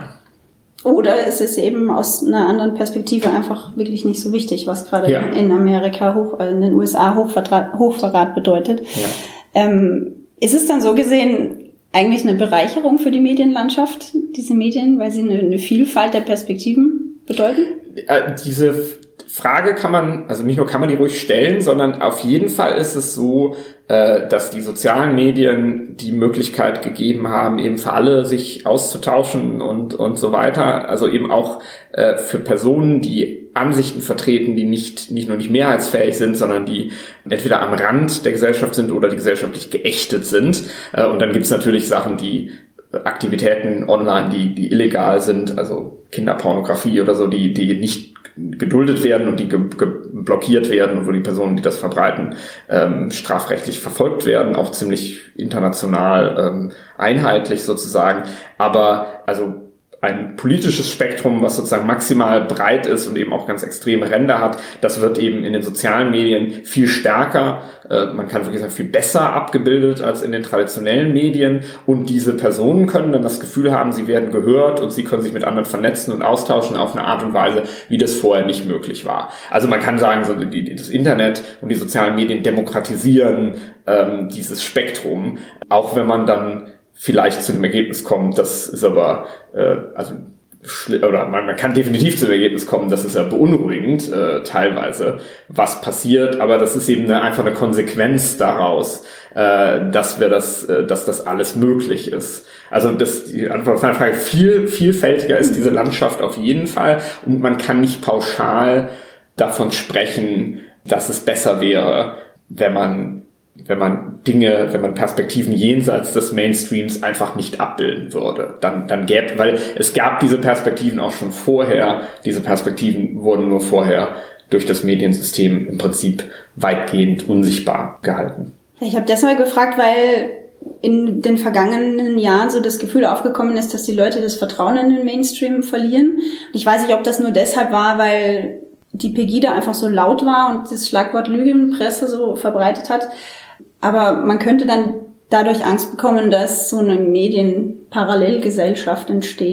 Oder es ist eben aus einer anderen Perspektive einfach wirklich nicht so wichtig, was gerade ja. in Amerika, hoch, in den U S A Hochverrat, Hochverrat bedeutet. Ja. Ähm, ist es dann so gesehen eigentlich eine Bereicherung für die Medienlandschaft, diese Medien, weil sie eine, eine Vielfalt der Perspektiven bedeuten? Äh, diese Frage kann man, also nicht nur kann man die ruhig stellen, sondern auf jeden Fall ist es so, äh, dass die sozialen Medien die Möglichkeit gegeben haben, eben für alle sich auszutauschen und und so weiter. Also eben auch äh, für Personen, die Ansichten vertreten, die nicht nicht nur nicht mehrheitsfähig sind, sondern die entweder am Rand der Gesellschaft sind oder die gesellschaftlich geächtet sind. Äh, und dann gibt's natürlich Sachen, die Aktivitäten online, die die illegal sind, also Kinderpornografie oder so, die die nicht geduldet werden und die ge- ge- blockiert werden und wo die Personen, die das verbreiten, ähm, strafrechtlich verfolgt werden, auch ziemlich international ähm, einheitlich sozusagen. Aber also ein politisches Spektrum, was sozusagen maximal breit ist und eben auch ganz extreme Ränder hat, das wird eben in den sozialen Medien viel stärker, äh, man kann wirklich sagen, viel besser abgebildet als in den traditionellen Medien. Und diese Personen können dann das Gefühl haben, sie werden gehört und sie können sich mit anderen vernetzen und austauschen auf eine Art und Weise, wie das vorher nicht möglich war. Also man kann sagen, so die, das Internet und die sozialen Medien demokratisieren ähm, dieses Spektrum, auch wenn man dann vielleicht zu dem Ergebnis kommt, das ist aber, äh, also, oder man, man kann definitiv zu dem Ergebnis kommen, das ist ja beunruhigend, äh, teilweise, was passiert, aber das ist eben eine, einfach eine Konsequenz daraus, äh, dass wir das, äh, dass das alles möglich ist. Also, das, die Antwort auf deine Frage, viel, vielfältiger ist diese Landschaft auf jeden Fall und man kann nicht pauschal davon sprechen, dass es besser wäre, wenn man wenn man Dinge, wenn man Perspektiven jenseits des Mainstreams einfach nicht abbilden würde, dann, dann gäbe, weil es gab diese Perspektiven auch schon vorher, diese Perspektiven wurden nur vorher durch das Mediensystem im Prinzip weitgehend unsichtbar gehalten. Ich habe deshalb gefragt, weil in den vergangenen Jahren so das Gefühl aufgekommen ist, dass die Leute das Vertrauen in den Mainstream verlieren. Ich weiß nicht, ob das nur deshalb war, weil die Pegida einfach so laut war und das Schlagwort Lügenpresse so verbreitet hat. Aber man könnte dann dadurch Angst bekommen, dass so eine Medienparallelgesellschaft entsteht.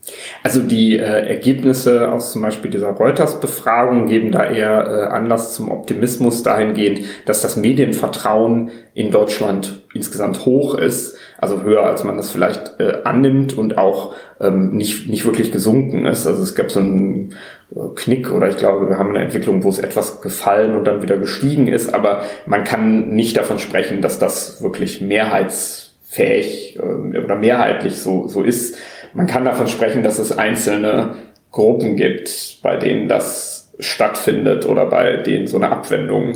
Also die äh, Ergebnisse aus zum Beispiel dieser Reuters-Befragung geben da eher äh, Anlass zum Optimismus dahingehend, dass das Medienvertrauen in Deutschland insgesamt hoch ist, also höher, als man das vielleicht äh, annimmt und auch ähm, nicht nicht wirklich gesunken ist. Also es gab so einen äh, Knick oder ich glaube, wir haben eine Entwicklung, wo es etwas gefallen und dann wieder gestiegen ist, aber man kann nicht davon sprechen, dass das wirklich mehrheitsfähig äh, oder mehrheitlich so so ist. Man kann davon sprechen, dass es einzelne Gruppen gibt, bei denen das stattfindet oder bei denen so eine Abwendung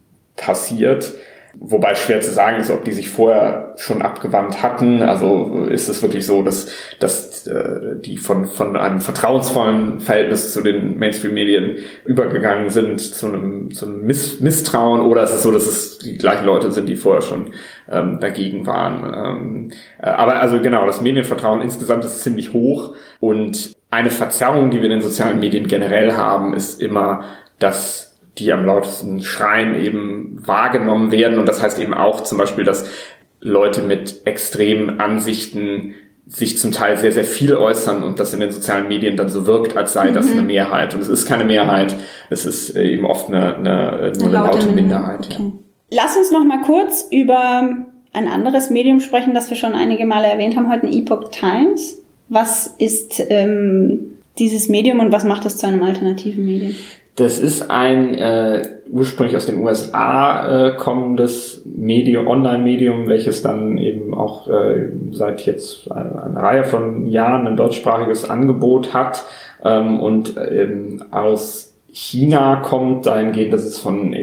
passiert. Wobei schwer zu sagen ist, ob die sich vorher schon abgewandt hatten. Also ist es wirklich so, dass, dass äh, die von, von einem vertrauensvollen Verhältnis zu den Mainstream-Medien übergegangen sind zu einem, zu einem Miss- Misstrauen, oder ist es so, dass es die gleichen Leute sind, die vorher schon ähm, dagegen waren. Ähm, äh, aber also genau, das Medienvertrauen insgesamt ist ziemlich hoch, und eine Verzerrung, die wir in den sozialen Medien generell haben, ist immer, dass die am lautesten schreien eben wahrgenommen werden. Und das heißt eben auch zum Beispiel, dass Leute mit extremen Ansichten sich zum Teil sehr, sehr viel äußern und das in den sozialen Medien dann so wirkt, als sei das mhm. eine Mehrheit. Und es ist keine Mehrheit, es ist eben oft eine, eine, nur eine laute, laute Minderheit. Okay. Ja. Lass uns noch mal kurz über ein anderes Medium sprechen, das wir schon einige Male erwähnt haben heute, Epoch Times. Was ist ähm, dieses Medium und was macht es zu einem alternativen Medium? Das ist ein äh, ursprünglich aus den U S A äh, kommendes Medium, Online-Medium, welches dann eben auch äh, seit jetzt eine, eine Reihe von Jahren ein deutschsprachiges Angebot hat ähm, und ähm, aus China kommt, dahingehend, dass es von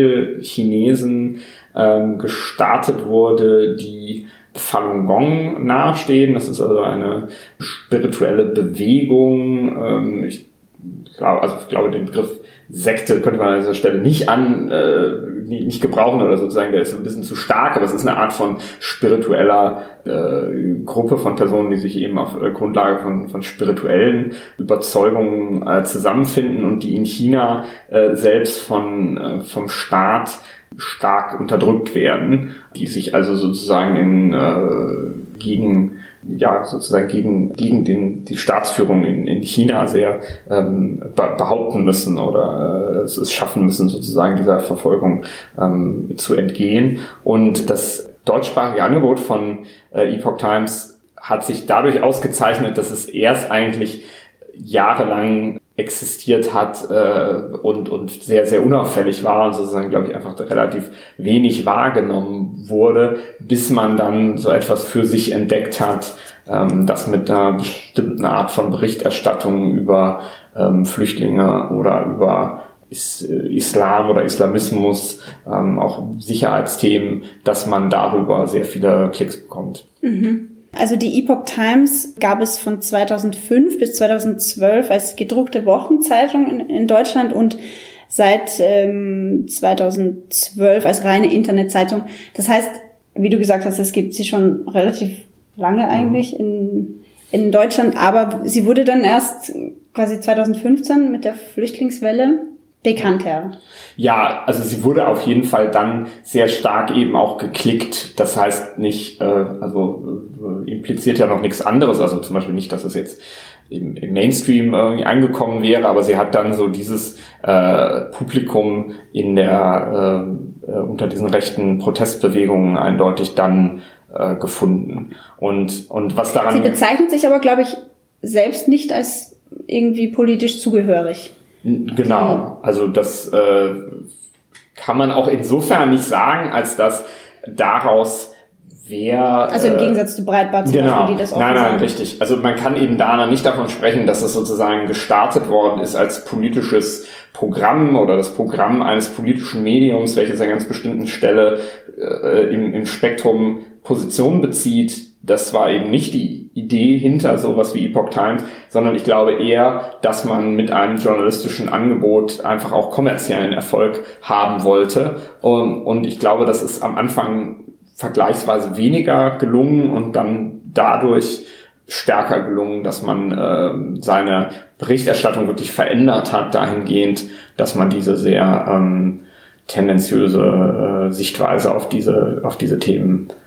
Exil-Chinesen ähm, gestartet wurde, die Falun Gong nahestehen. Das ist also eine spirituelle Bewegung. Ähm, ich Also ich glaube, den Begriff Sekte könnte man an dieser Stelle nicht an, äh, nicht gebrauchen oder sozusagen, der ist ein bisschen zu stark, aber es ist eine Art von spiritueller äh, Gruppe von Personen, die sich eben auf äh, Grundlage von, von spirituellen Überzeugungen äh, zusammenfinden und die in China äh, selbst von, äh, vom Staat stark unterdrückt werden, die sich also sozusagen in, äh, gegen ja, sozusagen gegen, gegen den, die Staatsführung in, in China sehr ähm, behaupten müssen oder äh, es schaffen müssen, sozusagen dieser Verfolgung ähm, zu entgehen. Und das deutschsprachige Angebot von äh, Epoch Times hat sich dadurch ausgezeichnet, dass es erst eigentlich jahrelang existiert hat äh, und und sehr, sehr unauffällig war und sozusagen, glaube ich, einfach relativ wenig wahrgenommen wurde, bis man dann so etwas für sich entdeckt hat, ähm, das mit einer bestimmten Art von Berichterstattung über ähm, Flüchtlinge oder über Is- Islam oder Islamismus, ähm, auch Sicherheitsthemen, dass man darüber sehr viele Klicks bekommt. Mhm. Also die Epoch Times gab es von zweitausendfünf bis zweitausendzwölf als gedruckte Wochenzeitung in, in Deutschland und seit ähm, zweitausendzwölf als reine Internetzeitung. Das heißt, wie du gesagt hast, es gibt sie schon relativ lange eigentlich in, in Deutschland, aber sie wurde dann erst quasi zweitausendfünfzehn mit der Flüchtlingswelle bekannter. Ja, also sie wurde auf jeden Fall dann sehr stark eben auch geklickt. Das heißt nicht, äh, also äh, impliziert ja noch nichts anderes. Also zum Beispiel nicht, dass es jetzt im, im Mainstream irgendwie angekommen wäre, aber sie hat dann so dieses äh, Publikum in der äh, äh, unter diesen rechten Protestbewegungen eindeutig dann äh, gefunden. Und und was daran. Sie bezeichnet sich aber, glaube ich, selbst nicht als irgendwie politisch zugehörig. Genau, also das äh, kann man auch insofern nicht sagen, als dass daraus wer... Also im Gegensatz zu Breitbart, zum genau, Beispiel, die das auch nein, nein, sagen. richtig. Also man kann eben da nicht davon sprechen, dass es sozusagen gestartet worden ist als politisches Programm oder das Programm eines politischen Mediums, welches an ganz bestimmten Stelle äh, im, im Spektrum Position bezieht. Das war eben nicht die Idee hinter sowas wie Epoch Times, sondern ich glaube eher, dass man mit einem journalistischen Angebot einfach auch kommerziellen Erfolg haben wollte. Und, und ich glaube, das ist am Anfang vergleichsweise weniger gelungen und dann dadurch stärker gelungen, dass man äh, seine Berichterstattung wirklich verändert hat, dahingehend, dass man diese sehr ähm, tendenziöse äh, Sichtweise auf diese, auf diese Themen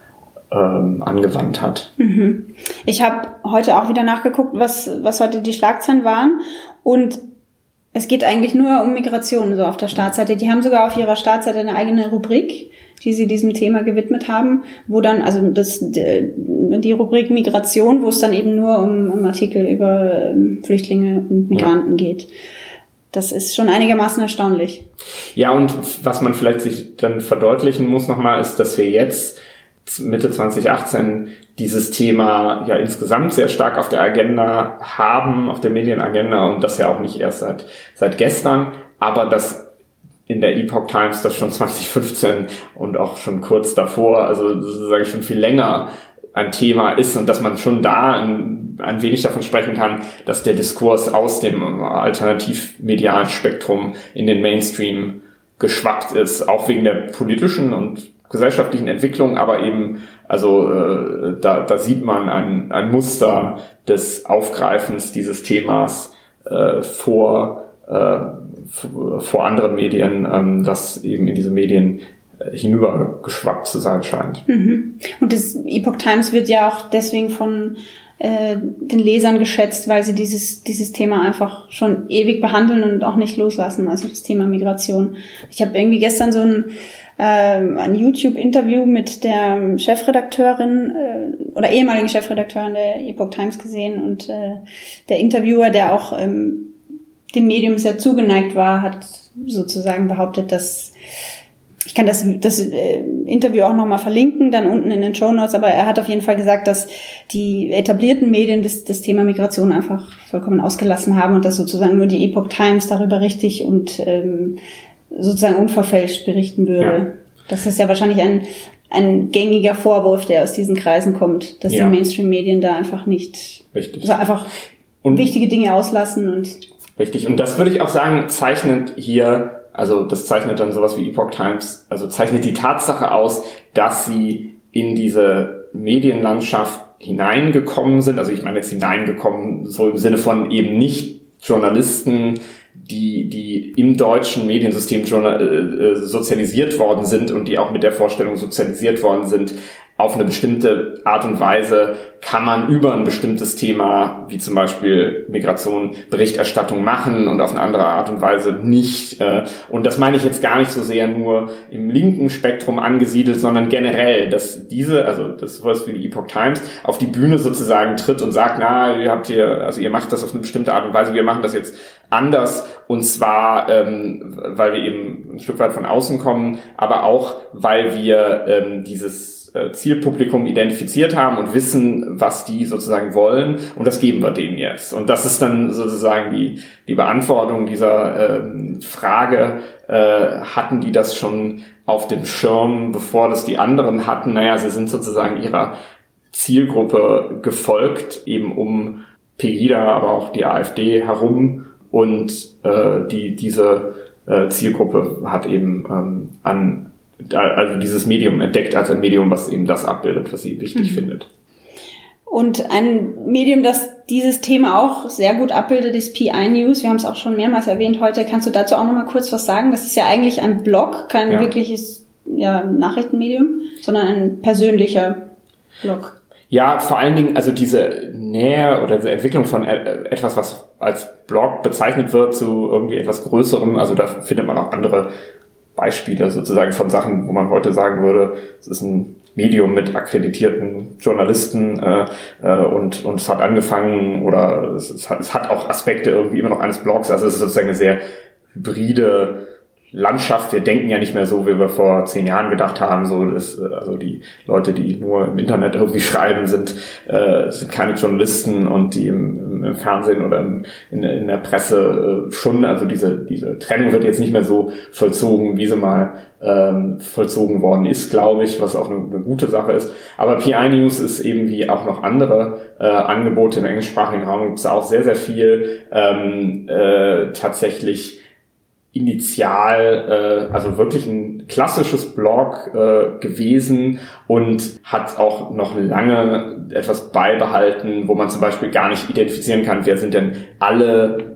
ähm, angewandt hat. Mhm. Ich habe heute auch wieder nachgeguckt, was, was heute die Schlagzeilen waren. Und es geht eigentlich nur um Migration so auf der Startseite. Die haben sogar auf ihrer Startseite eine eigene Rubrik, die sie diesem Thema gewidmet haben, wo dann, also das, die Rubrik Migration, wo es dann eben nur um, um Artikel über Flüchtlinge und Migranten ja. geht. Das ist schon einigermaßen erstaunlich. Ja, und was man vielleicht sich dann verdeutlichen muss nochmal, ist, dass wir jetzt Mitte zwanzig achtzehn dieses Thema ja insgesamt sehr stark auf der Agenda haben, auf der Medienagenda, und das ja auch nicht erst seit seit gestern, aber dass in der Epoch Times das schon zwanzig fünfzehn und auch schon kurz davor, also sozusagen schon viel länger ein Thema ist und dass man schon da ein, ein wenig davon sprechen kann, dass der Diskurs aus dem alternativmedialen Spektrum in den Mainstream geschwappt ist, auch wegen der politischen und gesellschaftlichen Entwicklung, aber eben, also äh, da, da sieht man ein, ein Muster des Aufgreifens dieses Themas äh, vor, äh, vor anderen Medien, ähm, das eben in diese Medien äh, hinübergeschwappt zu sein scheint. Mhm. Und das Epoch Times wird ja auch deswegen von äh, den Lesern geschätzt, weil sie dieses dieses Thema einfach schon ewig behandeln und auch nicht loslassen, also das Thema Migration. Ich habe irgendwie gestern so ein ein YouTube-Interview mit der Chefredakteurin äh, oder ehemaligen Chefredakteurin der Epoch Times gesehen, und äh, der Interviewer, der auch ähm, dem Medium sehr zugeneigt war, hat sozusagen behauptet, dass, ich kann das, das äh, Interview auch nochmal verlinken, dann unten in den Shownotes, aber er hat auf jeden Fall gesagt, dass die etablierten Medien das, das Thema Migration einfach vollkommen ausgelassen haben und dass sozusagen nur die Epoch Times darüber richtig und ähm, sozusagen unverfälscht berichten würde. Ja. Das ist ja wahrscheinlich ein, ein gängiger Vorwurf, der aus diesen Kreisen kommt, dass ja. die Mainstream-Medien da einfach nicht, richtig. Also einfach und wichtige Dinge auslassen. Und richtig. Und das würde ich auch sagen, zeichnet hier, also das zeichnet dann sowas wie Epoch Times, also zeichnet die Tatsache aus, dass sie in diese Medienlandschaft hineingekommen sind. Also ich meine jetzt hineingekommen, so im Sinne von eben nicht Journalisten, die die im deutschen Mediensystem äh, sozialisiert worden sind und die auch mit der Vorstellung sozialisiert worden sind, auf eine bestimmte Art und Weise kann man über ein bestimmtes Thema, wie zum Beispiel Migration, Berichterstattung machen und auf eine andere Art und Weise nicht. Und das meine ich jetzt gar nicht so sehr nur im linken Spektrum angesiedelt, sondern generell, dass diese, also das sowas wie die Epoch Times, auf die Bühne sozusagen tritt und sagt, na, ihr habt hier, also ihr macht das auf eine bestimmte Art und Weise, wir machen das jetzt anders, und zwar, ähm, weil wir eben ein Stück weit von außen kommen, aber auch, weil wir ähm, dieses Zielpublikum identifiziert haben und wissen, was die sozusagen wollen, und das geben wir denen jetzt. Und das ist dann sozusagen die die Beantwortung dieser ähm, Frage, äh, hatten die das schon auf dem Schirm, bevor das die anderen hatten? Naja, sie sind sozusagen ihrer Zielgruppe gefolgt, eben um Pegida, aber auch die AfD herum, und äh, die diese äh, Zielgruppe hat eben ähm, an also dieses Medium entdeckt als ein Medium, was eben das abbildet, was sie wichtig mhm. findet. Und ein Medium, das dieses Thema auch sehr gut abbildet, ist P I News. Wir haben es auch schon mehrmals erwähnt heute. Kannst du dazu auch noch mal kurz was sagen? Das ist ja eigentlich ein Blog, kein ja. wirkliches ja, Nachrichtenmedium, sondern ein persönlicher Blog. Ja, vor allen Dingen, also diese Nähe oder diese Entwicklung von etwas, was als Blog bezeichnet wird, zu irgendwie etwas Größerem. Also da findet man auch andere Beispiele sozusagen von Sachen, wo man heute sagen würde, es ist ein Medium mit akkreditierten Journalisten äh, äh, und und es hat angefangen, oder es, es, hat, es hat auch Aspekte irgendwie immer noch eines Blogs, also es ist sozusagen eine sehr hybride Landschaft. Wir denken ja nicht mehr so, wie wir vor zehn Jahren gedacht haben. So, dass, also die Leute, die nur im Internet irgendwie schreiben, sind äh, sind keine Journalisten, und die im, im Fernsehen oder im, in, in der Presse äh, schon. Also diese diese Trennung wird jetzt nicht mehr so vollzogen, wie sie mal ähm, vollzogen worden ist, glaube ich, was auch eine, eine gute Sache ist. Aber P I News ist eben wie auch noch andere äh, Angebote im englischsprachigen Raum, gibt es auch sehr sehr viel ähm, äh, tatsächlich initial, äh, also wirklich ein klassisches Blog äh, gewesen, und hat auch noch lange etwas beibehalten, wo man zum Beispiel gar nicht identifizieren kann, wer sind denn alle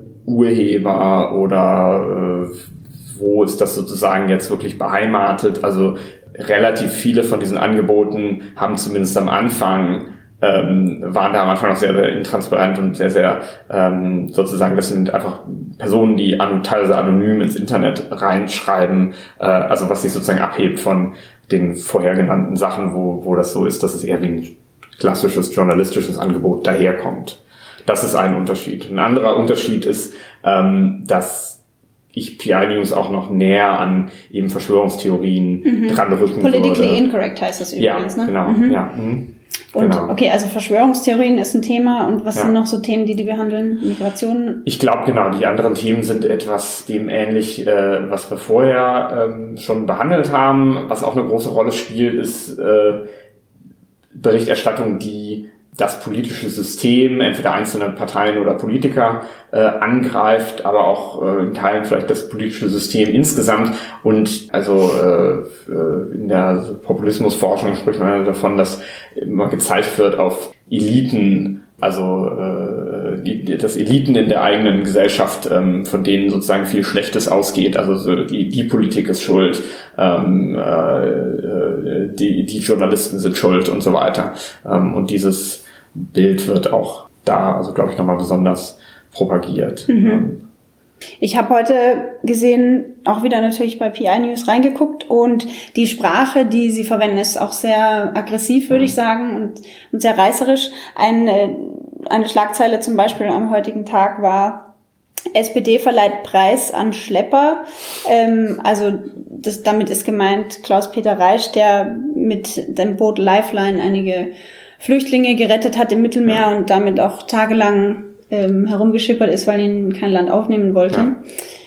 Urheber oder äh, wo ist das sozusagen jetzt wirklich beheimatet. Also relativ viele von diesen Angeboten haben zumindest am Anfang ähm, waren da am Anfang noch sehr, sehr intransparent und sehr, sehr ähm, sozusagen, das sind einfach Personen, die an, teilweise anonym ins Internet reinschreiben, äh, also was sich sozusagen abhebt von den vorher genannten Sachen, wo, wo das so ist, dass es eher wie ein klassisches journalistisches Angebot daherkommt. Das ist ein Unterschied. Ein anderer Unterschied ist, ähm, dass ich P I News auch noch näher an eben Verschwörungstheorien mhm. dran rücken Politically würde. incorrect heißt das übrigens, ja, ne? Genau, mhm. ja, mhm. Und genau. Okay, also Verschwörungstheorien ist ein Thema. Und was ja. sind noch so Themen, die die behandeln? Migration? Ich glaube, genau, die anderen Themen sind etwas dem ähnlich, äh, was wir vorher ähm, schon behandelt haben. Was auch eine große Rolle spielt, ist äh, Berichterstattung, die das politische System, entweder einzelne Parteien oder Politiker, äh, angreift, aber auch äh, in Teilen vielleicht das politische System insgesamt. Und also äh, in der Populismusforschung spricht man davon, dass immer gezeigt wird auf Eliten, also äh, die, das Eliten in der eigenen Gesellschaft, ähm, von denen sozusagen viel Schlechtes ausgeht. Also so die, die Politik ist schuld, ähm, äh, die, die Journalisten sind schuld und so weiter. Ähm, und dieses Bild wird auch da, also glaube ich, nochmal besonders propagiert. Mhm. Ich habe heute gesehen, auch wieder natürlich bei P I News reingeguckt, und die Sprache, die sie verwenden, ist auch sehr aggressiv, würde mhm. ich sagen, und, und sehr reißerisch. Eine, eine Schlagzeile zum Beispiel am heutigen Tag war: S P D verleiht Preis an Schlepper. Ähm, also das, damit ist gemeint Klaus-Peter Reisch, der mit dem Boot Lifeline einige Flüchtlinge gerettet hat im Mittelmeer und damit auch tagelang ähm, herumgeschippert ist, weil ihn kein Land aufnehmen wollte. Ja.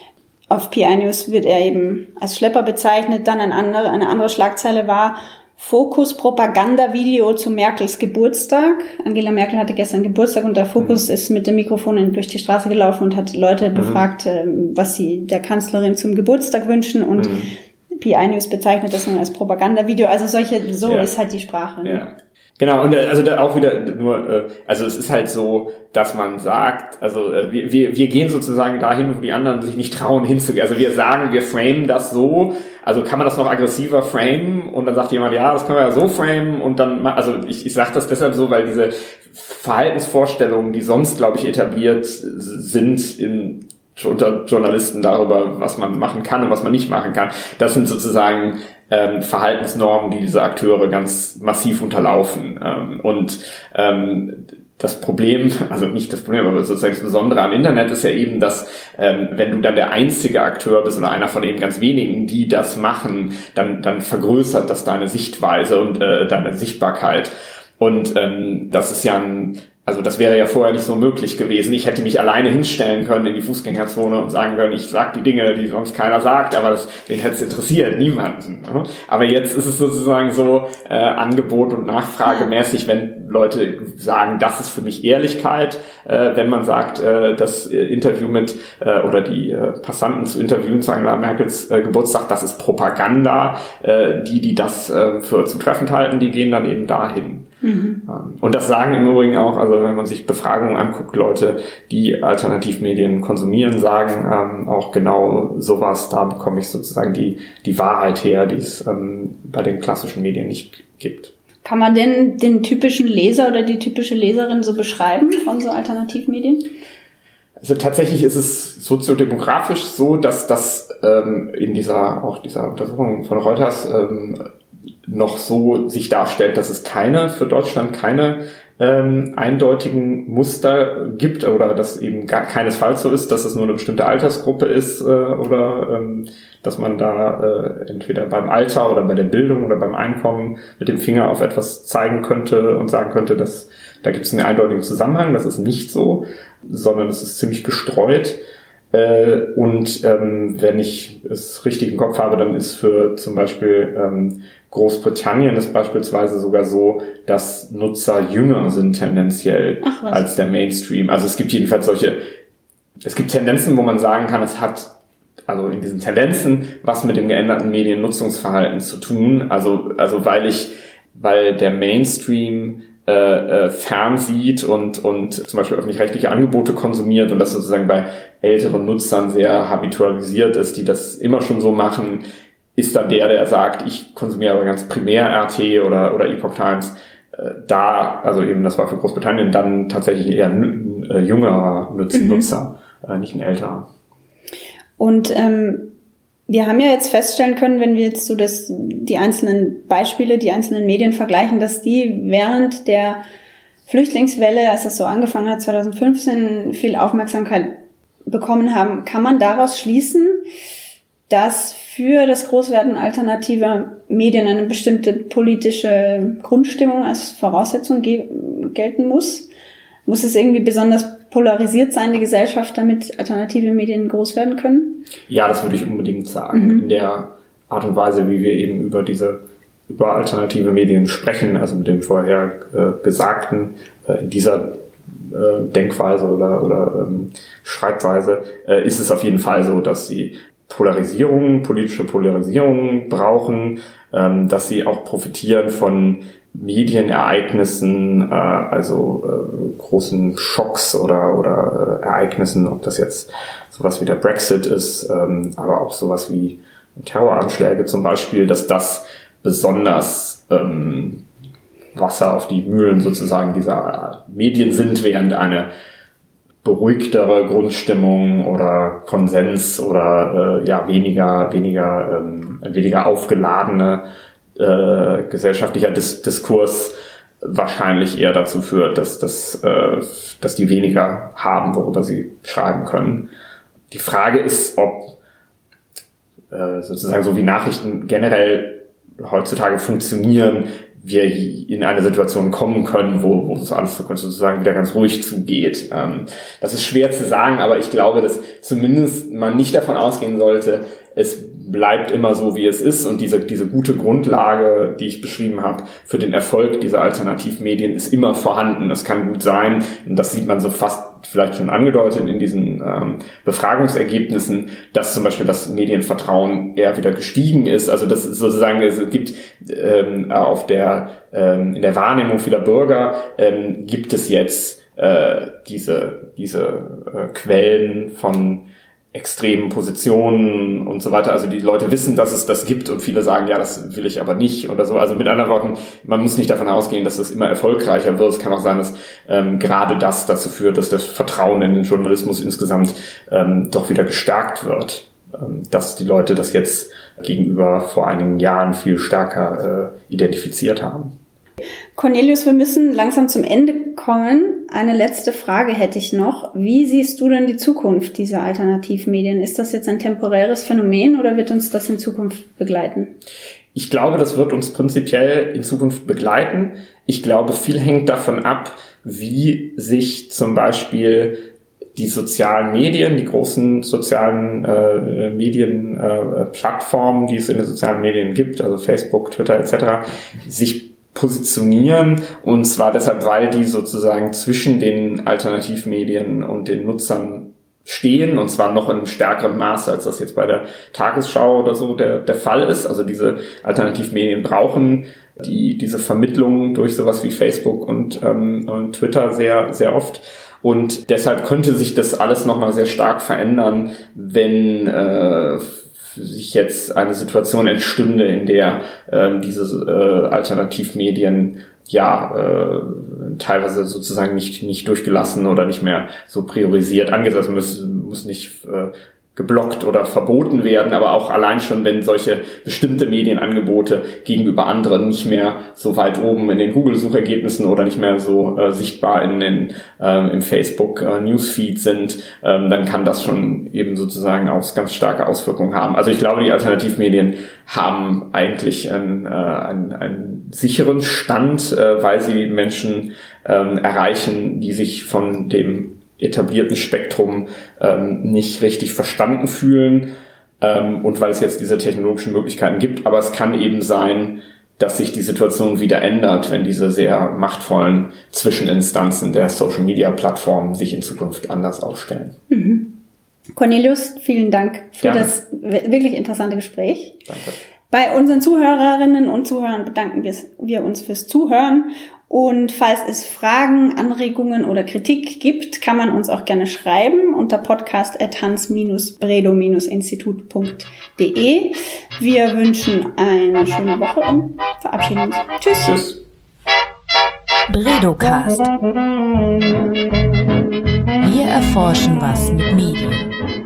Auf P I News wird er eben als Schlepper bezeichnet. Dann ein andere, eine andere Schlagzeile war: Fokus Propagandavideo zu Merkels Geburtstag. Angela Merkel hatte gestern Geburtstag und der Fokus mhm. ist mit dem Mikrofon durch die Straße gelaufen und hat Leute mhm. befragt, was sie der Kanzlerin zum Geburtstag wünschen, und mhm. P I News bezeichnet das nun als Propagandavideo. Also solche, so ja. ist halt die Sprache. Ne? Ja. Genau, und also da auch wieder nur, also es ist halt so, dass man sagt, also wir, wir, wir gehen sozusagen dahin, wo die anderen sich nicht trauen hinzugehen. Also wir sagen, wir framen das so, also kann man das noch aggressiver framen, und dann sagt jemand, ja, das können wir ja so framen, und dann, also ich, ich sage das deshalb so, weil diese Verhaltensvorstellungen, die sonst, glaube ich, etabliert sind in unter Journalisten darüber, was man machen kann und was man nicht machen kann, das sind sozusagen ähm, Verhaltensnormen, die diese Akteure ganz massiv unterlaufen. Ähm, und ähm, das Problem, also nicht das Problem, aber sozusagen das Besondere am Internet ist ja eben, dass ähm, wenn du dann der einzige Akteur bist oder einer von eben ganz wenigen, die das machen, dann dann vergrößert das deine Sichtweise und äh, deine Sichtbarkeit. Und ähm, das ist ja ein Also das wäre ja vorher nicht so möglich gewesen. Ich hätte mich alleine hinstellen können in die Fußgängerzone und sagen können, ich sag die Dinge, die sonst keiner sagt, aber das, den hätte es interessiert, niemanden. Aber jetzt ist es sozusagen so äh, Angebot und Nachfrage mäßig, wenn Leute sagen, das ist für mich Ehrlichkeit, äh, wenn man sagt, äh, das äh, Interview mit äh, oder die äh, Passanten zu interviewen zu Angela Merkels äh, Geburtstag, das ist Propaganda. Äh, die, die das äh, für zutreffend halten, die gehen dann eben dahin. Mhm. Und das sagen im Übrigen auch, also wenn man sich Befragungen anguckt, Leute, die Alternativmedien konsumieren, sagen ähm, auch genau sowas, da bekomme ich sozusagen die die Wahrheit her, die es ähm, bei den klassischen Medien nicht gibt. Kann man denn den typischen Leser oder die typische Leserin so beschreiben von so Alternativmedien? Also tatsächlich ist es soziodemografisch so, dass das ähm, in dieser auch dieser Untersuchung von Reuters ähm, noch so sich darstellt, dass es keine, für Deutschland keine ähm, eindeutigen Muster gibt, oder dass eben gar keinesfalls so ist, dass es nur eine bestimmte Altersgruppe ist, äh, oder ähm, dass man da äh, entweder beim Alter oder bei der Bildung oder beim Einkommen mit dem Finger auf etwas zeigen könnte und sagen könnte, dass da gibt es einen eindeutigen Zusammenhang. Das ist nicht so, sondern es ist ziemlich gestreut. Äh, und ähm, wenn ich es richtig im Kopf habe, dann ist für zum Beispiel ähm, Großbritannien ist beispielsweise sogar so, dass Nutzer jünger sind tendenziell als der Mainstream. Also es gibt jedenfalls solche, es gibt Tendenzen, wo man sagen kann, es hat also in diesen Tendenzen was mit dem geänderten Mediennutzungsverhalten zu tun. Also also weil ich, weil der Mainstream äh, äh, fernsieht und und zum Beispiel öffentlich-rechtliche Angebote konsumiert und das sozusagen bei älteren Nutzern sehr habitualisiert ist, die das immer schon so machen, ist dann der, der sagt, ich konsumiere aber ganz primär R T oder, oder Epoch Times. Äh, da, also eben, das war für Großbritannien dann tatsächlich eher ein äh, jüngerer Nutz- Mhm. Nutzer, äh, nicht ein älterer. Und ähm, wir haben ja jetzt feststellen können, wenn wir jetzt so das, die einzelnen Beispiele, die einzelnen Medien vergleichen, dass die während der Flüchtlingswelle, als das so angefangen hat, zwanzig fünfzehn, viel Aufmerksamkeit bekommen haben. Kann man daraus schließen, dass für das Großwerden alternativer Medien eine bestimmte politische Grundstimmung als Voraussetzung ge- gelten muss? Muss es irgendwie besonders polarisiert sein, die Gesellschaft, damit alternative Medien groß werden können? Ja, das würde ich unbedingt sagen. Mhm. In der Art und Weise, wie wir eben über diese, über alternative Medien sprechen, also mit dem vorher äh, Gesagten, äh, in dieser äh, Denkweise oder, oder ähm, Schreibweise, äh, ist es auf jeden Fall so, dass sie Polarisierung, politische Polarisierung brauchen, ähm, dass sie auch profitieren von Medienereignissen, äh, also äh, großen Schocks oder, oder äh, Ereignissen, ob das jetzt sowas wie der Brexit ist, ähm, aber auch sowas wie Terroranschläge zum Beispiel, dass das besonders ähm, Wasser auf die Mühlen sozusagen dieser Medien sind, während eine beruhigtere Grundstimmung oder Konsens oder äh, ja weniger weniger ähm, weniger aufgeladene äh, gesellschaftlicher Dis- Diskurs wahrscheinlich eher dazu führt, dass dass äh, dass die weniger haben, worüber sie schreiben können. Die Frage ist, ob äh, sozusagen so wie Nachrichten generell heutzutage funktionieren, wir in eine Situation kommen können, wo, wo es alles sozusagen wieder ganz ruhig zugeht. Ähm, das ist schwer zu sagen, aber ich glaube, dass zumindest man nicht davon ausgehen sollte, es bleibt immer so, wie es ist, und diese, diese gute Grundlage, die ich beschrieben habe, für den Erfolg dieser Alternativmedien ist immer vorhanden. Das kann gut sein, und das sieht man so fast vielleicht schon angedeutet in diesen ähm, Befragungsergebnissen, dass zum Beispiel das Medienvertrauen eher wieder gestiegen ist. Also das ist sozusagen, es gibt ähm, auf der ähm, in der Wahrnehmung vieler Bürger ähm, gibt es jetzt äh, diese diese äh, Quellen von extremen Positionen und so weiter. Also die Leute wissen, dass es das gibt, und viele sagen, ja, das will ich aber nicht oder so. Also mit anderen Worten, man muss nicht davon ausgehen, dass es immer erfolgreicher wird. Es kann auch sein, dass ähm, gerade das dazu führt, dass das Vertrauen in den Journalismus insgesamt ähm, doch wieder gestärkt wird. Ähm, dass die Leute das jetzt gegenüber vor einigen Jahren viel stärker äh, identifiziert haben. Cornelius, wir müssen langsam zum Ende kommen. Eine letzte Frage hätte ich noch. Wie siehst du denn die Zukunft dieser Alternativmedien? Ist das jetzt ein temporäres Phänomen oder wird uns das in Zukunft begleiten? Ich glaube, das wird uns prinzipiell in Zukunft begleiten. Ich glaube, viel hängt davon ab, wie sich zum Beispiel die sozialen Medien, die großen sozialen äh, Medien, äh, Plattformen, die es in den sozialen Medien gibt, also Facebook, Twitter et cetera, sich positionieren, und zwar deshalb, weil die sozusagen zwischen den Alternativmedien und den Nutzern stehen, und zwar noch in einem stärkeren Maße, als das jetzt bei der Tagesschau oder so der, der Fall ist. Also diese Alternativmedien brauchen die, diese Vermittlung durch sowas wie Facebook und, ähm, und Twitter sehr, sehr oft. Und deshalb könnte sich das alles nochmal sehr stark verändern, wenn äh, sich jetzt eine Situation entstünde, in der ähm, diese äh, Alternativmedien ja äh, teilweise sozusagen nicht nicht durchgelassen oder nicht mehr so priorisiert angesetzt, muss, muss nicht äh, geblockt oder verboten werden, aber auch allein schon, wenn solche bestimmte Medienangebote gegenüber anderen nicht mehr so weit oben in den Google-Suchergebnissen oder nicht mehr so äh, sichtbar in den äh, im Facebook-Newsfeed äh, sind, ähm, dann kann das schon eben sozusagen auch ganz starke Auswirkungen haben. Also ich glaube, die Alternativmedien haben eigentlich einen, äh, einen, einen sicheren Stand, äh, weil sie Menschen ähm, erreichen, die sich von dem etablierten Spektrum ähm, nicht richtig verstanden fühlen, ähm, und weil es jetzt diese technologischen Möglichkeiten gibt. Aber es kann eben sein, dass sich die Situation wieder ändert, wenn diese sehr machtvollen Zwischeninstanzen der Social-Media-Plattformen sich in Zukunft anders aufstellen. Mhm. Cornelius, vielen Dank für Gerne. das wirklich interessante Gespräch. Danke. Bei unseren Zuhörerinnen und Zuhörern bedanken wir uns fürs Zuhören Und falls es Fragen, Anregungen oder Kritik gibt, kann man uns auch gerne schreiben unter podcast at hans bredow institut punkt de. Wir wünschen eine schöne Woche und verabschieden uns. Tschüss. Tschüss. Bredowcast. Wir erforschen was mit Medien.